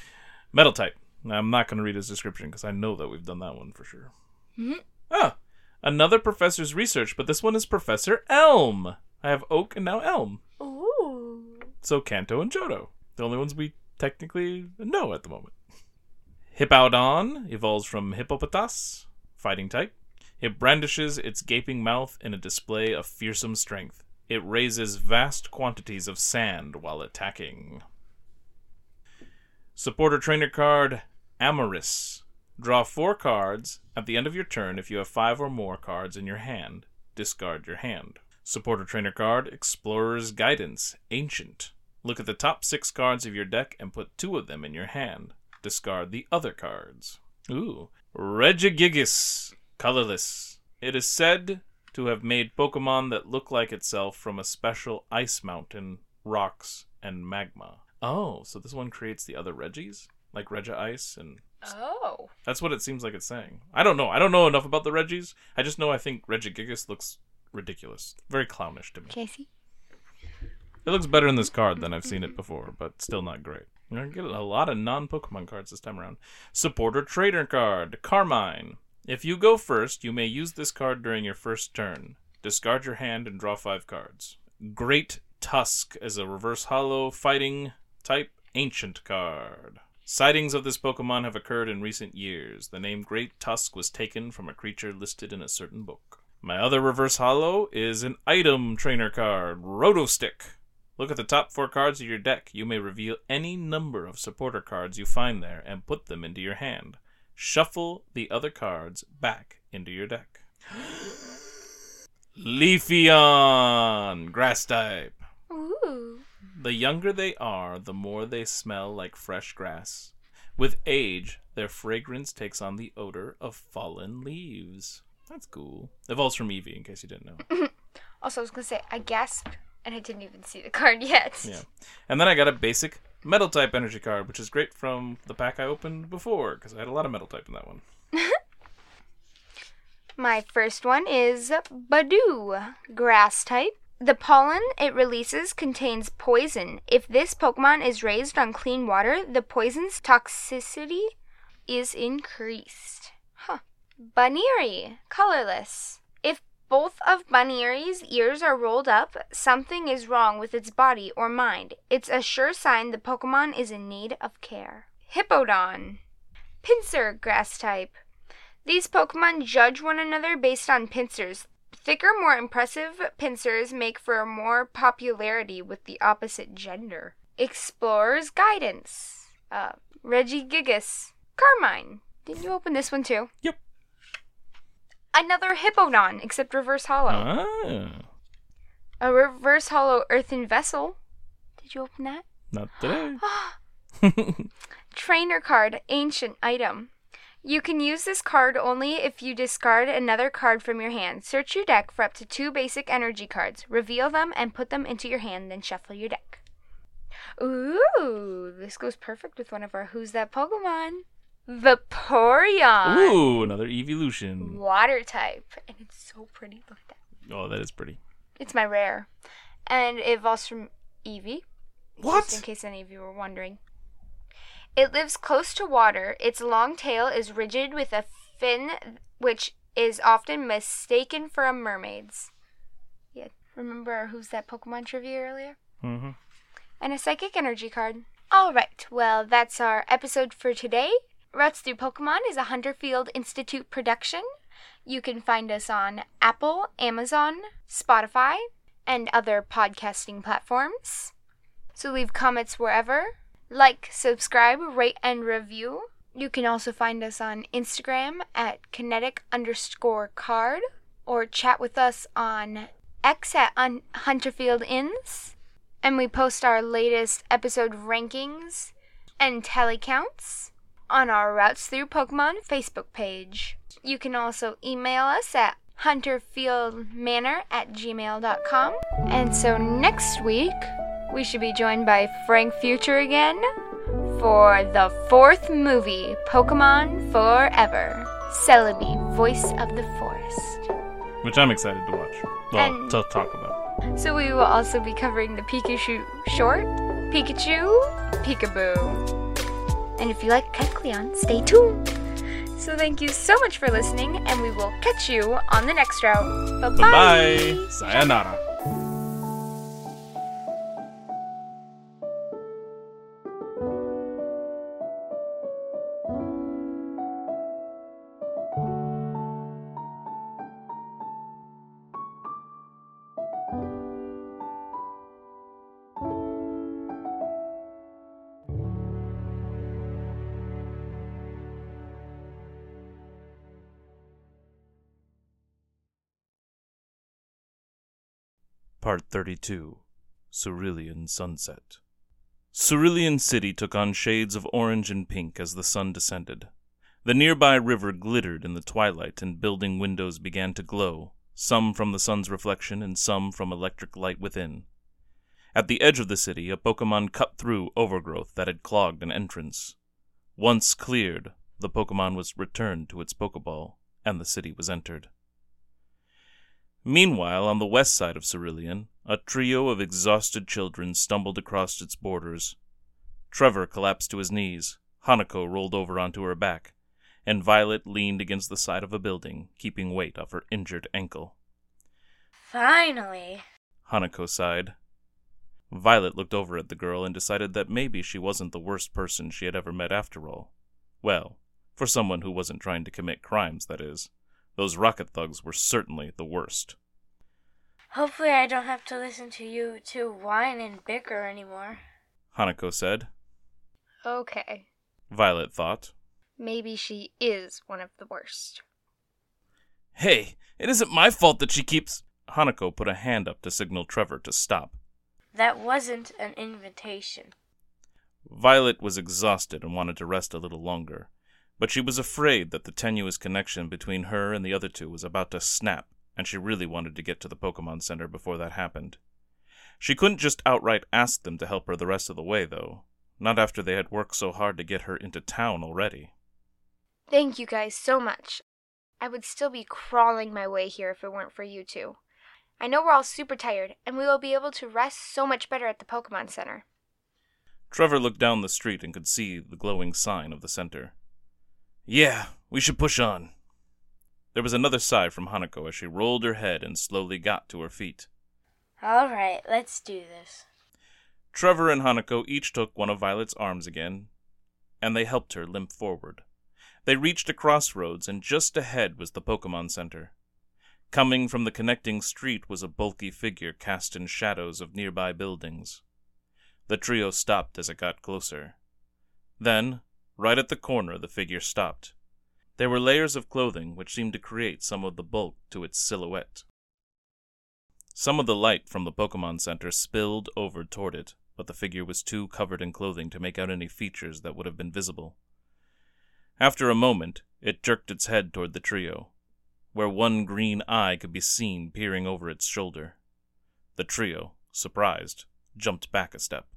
Metal type. I'm not going to read his description because I know that we've done that one for sure. Mm-hmm. Ah, Another professor's research, but this one is Professor Elm. I have Oak and now Elm. Ooh. So Kanto and Johto. The only ones we technically know at the moment. Hippowdon evolves from Hippopotas, fighting type. It brandishes its gaping mouth in a display of fearsome strength. It raises vast quantities of sand while attacking. Supporter trainer card, Amoris. Draw four cards at the end of your turn if you have five or more cards in your hand. Discard your hand. Supporter trainer card, Explorer's Guidance, Ancient. Look at the top six cards of your deck and put two of them in your hand. Discard the other cards. Ooh. Regigigas, colorless. It is said to have made Pokemon that look like itself from a special ice mountain, rocks, and magma. Oh, so this one creates the other Regis? Like Regice and... Oh. That's what it seems like it's saying. I don't know. I don't know enough about the Regis. I just know I think Regigigas looks ridiculous. Very clownish to me. Casey? It looks better in this card than I've seen it before, but still not great. You're going to get a lot of non-Pokemon cards this time around. Supporter Trader card, Carmine. If you go first, you may use this card during your first turn. Discard your hand and draw five cards. Great Tusk is a reverse holo fighting type ancient card. Sightings of this Pokemon have occurred in recent years. The name Great Tusk was taken from a creature listed in a certain book. My other reverse holo is an item trainer card, Rotostick. Look at the top four cards of your deck. You may reveal any number of supporter cards you find there and put them into your hand. Shuffle the other cards back into your deck. Leafeon, grass type. Ooh. The younger they are, the more they smell like fresh grass. With age, their fragrance takes on the odor of fallen leaves. That's cool. Evolves from Eevee, in case you didn't know. Also, I was going to say, I gasped, and I didn't even see the card yet. Yeah. And then I got a basic metal type energy card, which is great from the pack I opened before, because I had a lot of metal type in that one. My first one is Badoo, grass type. The pollen it releases contains poison. If this Pokemon is raised on clean water, the poison's toxicity is increased. Huh. Baniri, colorless. If both of Baniri's ears are rolled up, something is wrong with its body or mind. It's a sure sign the Pokemon is in need of care. Hippowdon, Pinsir, grass type. These Pokemon judge one another based on pincers. Thicker, more impressive pincers make for more popularity with the opposite gender. Explorer's Guidance. Uh, Regigigas. Carmine. Didn't you open this one too? Yep. Another Hippowdon, except reverse holo. Ah. A reverse holo earthen vessel. Did you open that? Not today. Trainer card, ancient item. You can use this card only if you discard another card from your hand. Search your deck for up to two basic energy cards. Reveal them and put them into your hand, then shuffle your deck. Ooh, this goes perfect with one of our Who's That Pokemon? Vaporeon. Ooh, another evolution. Water type. And it's so pretty. Look at that. Oh, that is pretty. It's my rare. And it evolves from Eevee. What? Just in case any of you were wondering. It lives close to water. Its long tail is rigid with a fin which is often mistaken for a mermaid's. Yeah, remember Who's That Pokemon trivia earlier? Mm-hmm. And a psychic energy card. All right, well, that's our episode for today. Routes Through Pokemon is a Hunterfield Institute production. You can find us on Apple, Amazon, Spotify, and other podcasting platforms. So leave comments wherever. Like, subscribe, rate, and review. You can also find us on Instagram at kinetic underscore card, or chat with us on X at un- Hunterfield Inns. And we post our latest episode rankings and tally counts on our Routes Through Pokemon Facebook page. You can also email us at hunterfieldmanor at gmail dot com. And so next week, we should be joined by Frank Future again for the fourth movie, Pokemon Forever. Celebi, Voice of the Forest. Which I'm excited to watch. Well, And- to talk about. So we will also be covering the Pikachu short, Pikachu, Peekaboo. And if you like Kecleon, stay tuned. So thank you so much for listening, and we will catch you on the next route. Bye-bye. Bye-bye. Sayonara. Part thirty-two. Cerulean Sunset. Cerulean City took on shades of orange and pink as the sun descended. The nearby river glittered in the twilight, and building windows began to glow, some from the sun's reflection and some from electric light within. At the edge of the city, a Pokemon cut through overgrowth that had clogged an entrance. Once cleared, the Pokemon was returned to its Pokeball, and the city was entered. Meanwhile, on the west side of Cerulean, a trio of exhausted children stumbled across its borders. Trevor collapsed to his knees, Hanako rolled over onto her back, and Violet leaned against the side of a building, keeping weight off her injured ankle. Finally, Hanako sighed. Violet looked over at the girl and decided that maybe she wasn't the worst person she had ever met after all. Well, for someone who wasn't trying to commit crimes, that is. Those rocket thugs were certainly the worst. Hopefully I don't have to listen to you two whine and bicker anymore, Hanako said. Okay. Violet thought. Maybe she is one of the worst. Hey, it isn't my fault that she keeps... Hanako put a hand up to signal Trevor to stop. That wasn't an invitation. Violet was exhausted and wanted to rest a little longer, but she was afraid that the tenuous connection between her and the other two was about to snap, and she really wanted to get to the Pokemon Center before that happened. She couldn't just outright ask them to help her the rest of the way, though. Not after they had worked so hard to get her into town already. Thank you guys so much. I would still be crawling my way here if it weren't for you two. I know we're all super tired, and we will be able to rest so much better at the Pokemon Center. Trevor looked down the street and could see the glowing sign of the center. Yeah, we should push on. There was another sigh from Hanako as she rolled her head and slowly got to her feet. All right, let's do this. Trevor and Hanako each took one of Violet's arms again, and they helped her limp forward. They reached a crossroads, and just ahead was the Pokemon Center. Coming from the connecting street was a bulky figure cast in shadows of nearby buildings. The trio stopped as it got closer. Then, right at the corner, the figure stopped. There were layers of clothing which seemed to create some of the bulk to its silhouette. Some of the light from the Pokemon Center spilled over toward it, but the figure was too covered in clothing to make out any features that would have been visible. After a moment, it jerked its head toward the trio, where one green eye could be seen peering over its shoulder. The trio, surprised, jumped back a step.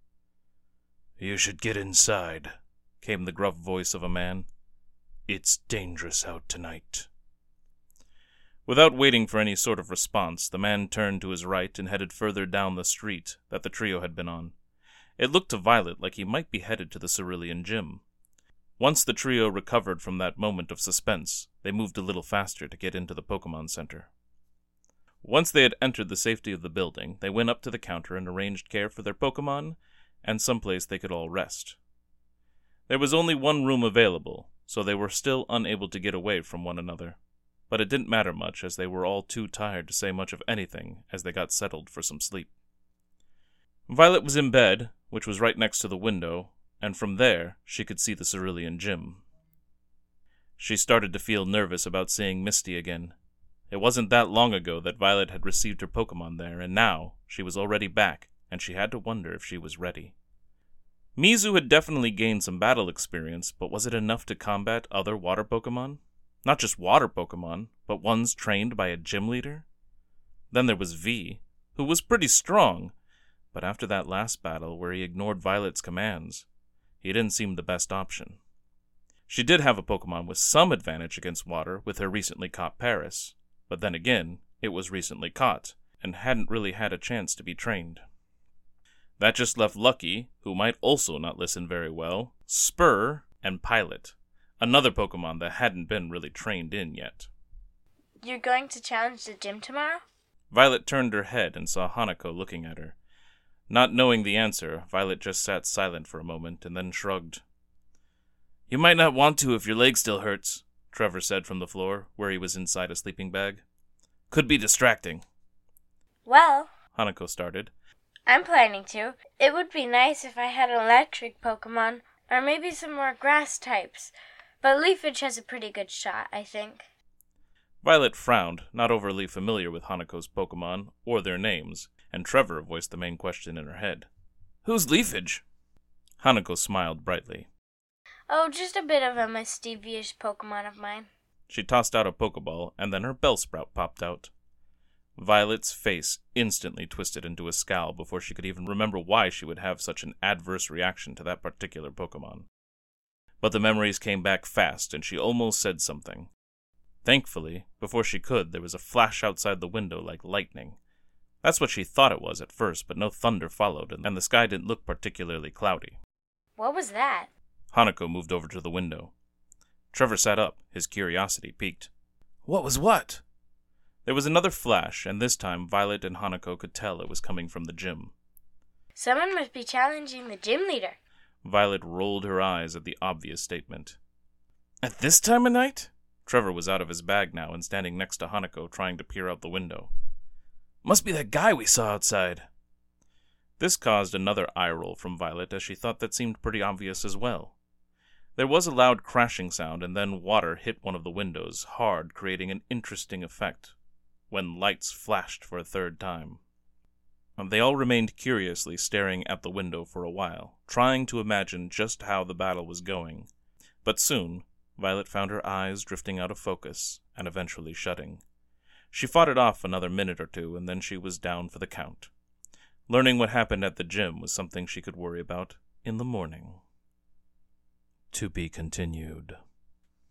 "You should get inside," came the gruff voice of a man. "It's dangerous out tonight." Without waiting for any sort of response, the man turned to his right and headed further down the street that the trio had been on. It looked to Violet like he might be headed to the Cerulean Gym. Once the trio recovered from that moment of suspense, they moved a little faster to get into the Pokemon Center. Once they had entered the safety of the building, they went up to the counter and arranged care for their Pokemon and someplace they could all rest. There was only one room available, so they were still unable to get away from one another. But it didn't matter much, as they were all too tired to say much of anything as they got settled for some sleep. Violet was in bed, which was right next to the window, and from there she could see the Cerulean Gym. She started to feel nervous about seeing Misty again. It wasn't that long ago that Violet had received her Pokemon there, and now she was already back, and she had to wonder if she was ready. Mizu had definitely gained some battle experience, but was it enough to combat other water Pokemon? Not just water Pokemon, but ones trained by a gym leader? Then there was V, who was pretty strong, but after that last battle where he ignored Violet's commands, he didn't seem the best option. She did have a Pokemon with some advantage against water with her recently caught Paris, but then again, it was recently caught, and hadn't really had a chance to be trained. That just left Lucky, who might also not listen very well, Spur, and Pilot, Another Pokemon that hadn't been really trained in yet. You're going to challenge the gym tomorrow? Violet turned her head and saw Hanako looking at her. Not knowing the answer, Violet just sat silent for a moment and then shrugged. You might not want to if your leg still hurts, Trevor said from the floor, where he was inside a sleeping bag. Could be distracting. Well, Hanako started. I'm planning to. It would be nice if I had an electric Pokemon, or maybe some more grass types. But Leafage has a pretty good shot, I think. Violet frowned, not overly familiar with Hanako's Pokemon, or their names, and Trevor voiced the main question in her head. Who's Leafage? Hanako smiled brightly. Oh, just a bit of a mischievous Pokemon of mine. She tossed out a Pokeball, and then her Bellsprout popped out. Violet's face instantly twisted into a scowl before she could even remember why she would have such an adverse reaction to that particular Pokemon. But the memories came back fast, and she almost said something. Thankfully, before she could, there was a flash outside the window like lightning. That's what she thought it was at first, but no thunder followed, and the sky didn't look particularly cloudy. What was that? Hanako moved over to the window. Trevor sat up, his curiosity piqued. What was what? There was another flash, and this time Violet and Hanako could tell it was coming from the gym. Someone must be challenging the gym leader. Violet rolled her eyes at the obvious statement. At this time of night? Trevor was out of his bag now and standing next to Hanako, trying to peer out the window. Must be that guy we saw outside. This caused another eye roll from Violet, as she thought that seemed pretty obvious as well. There was a loud crashing sound, and then water hit one of the windows, hard, creating an interesting effect, when lights flashed for a third time. They all remained curiously staring at the window for a while, trying to imagine just how the battle was going. But soon, Violet found her eyes drifting out of focus, and eventually shutting. She fought it off another minute or two, and then she was down for the count. Learning what happened at the gym was something she could worry about in the morning. To be continued.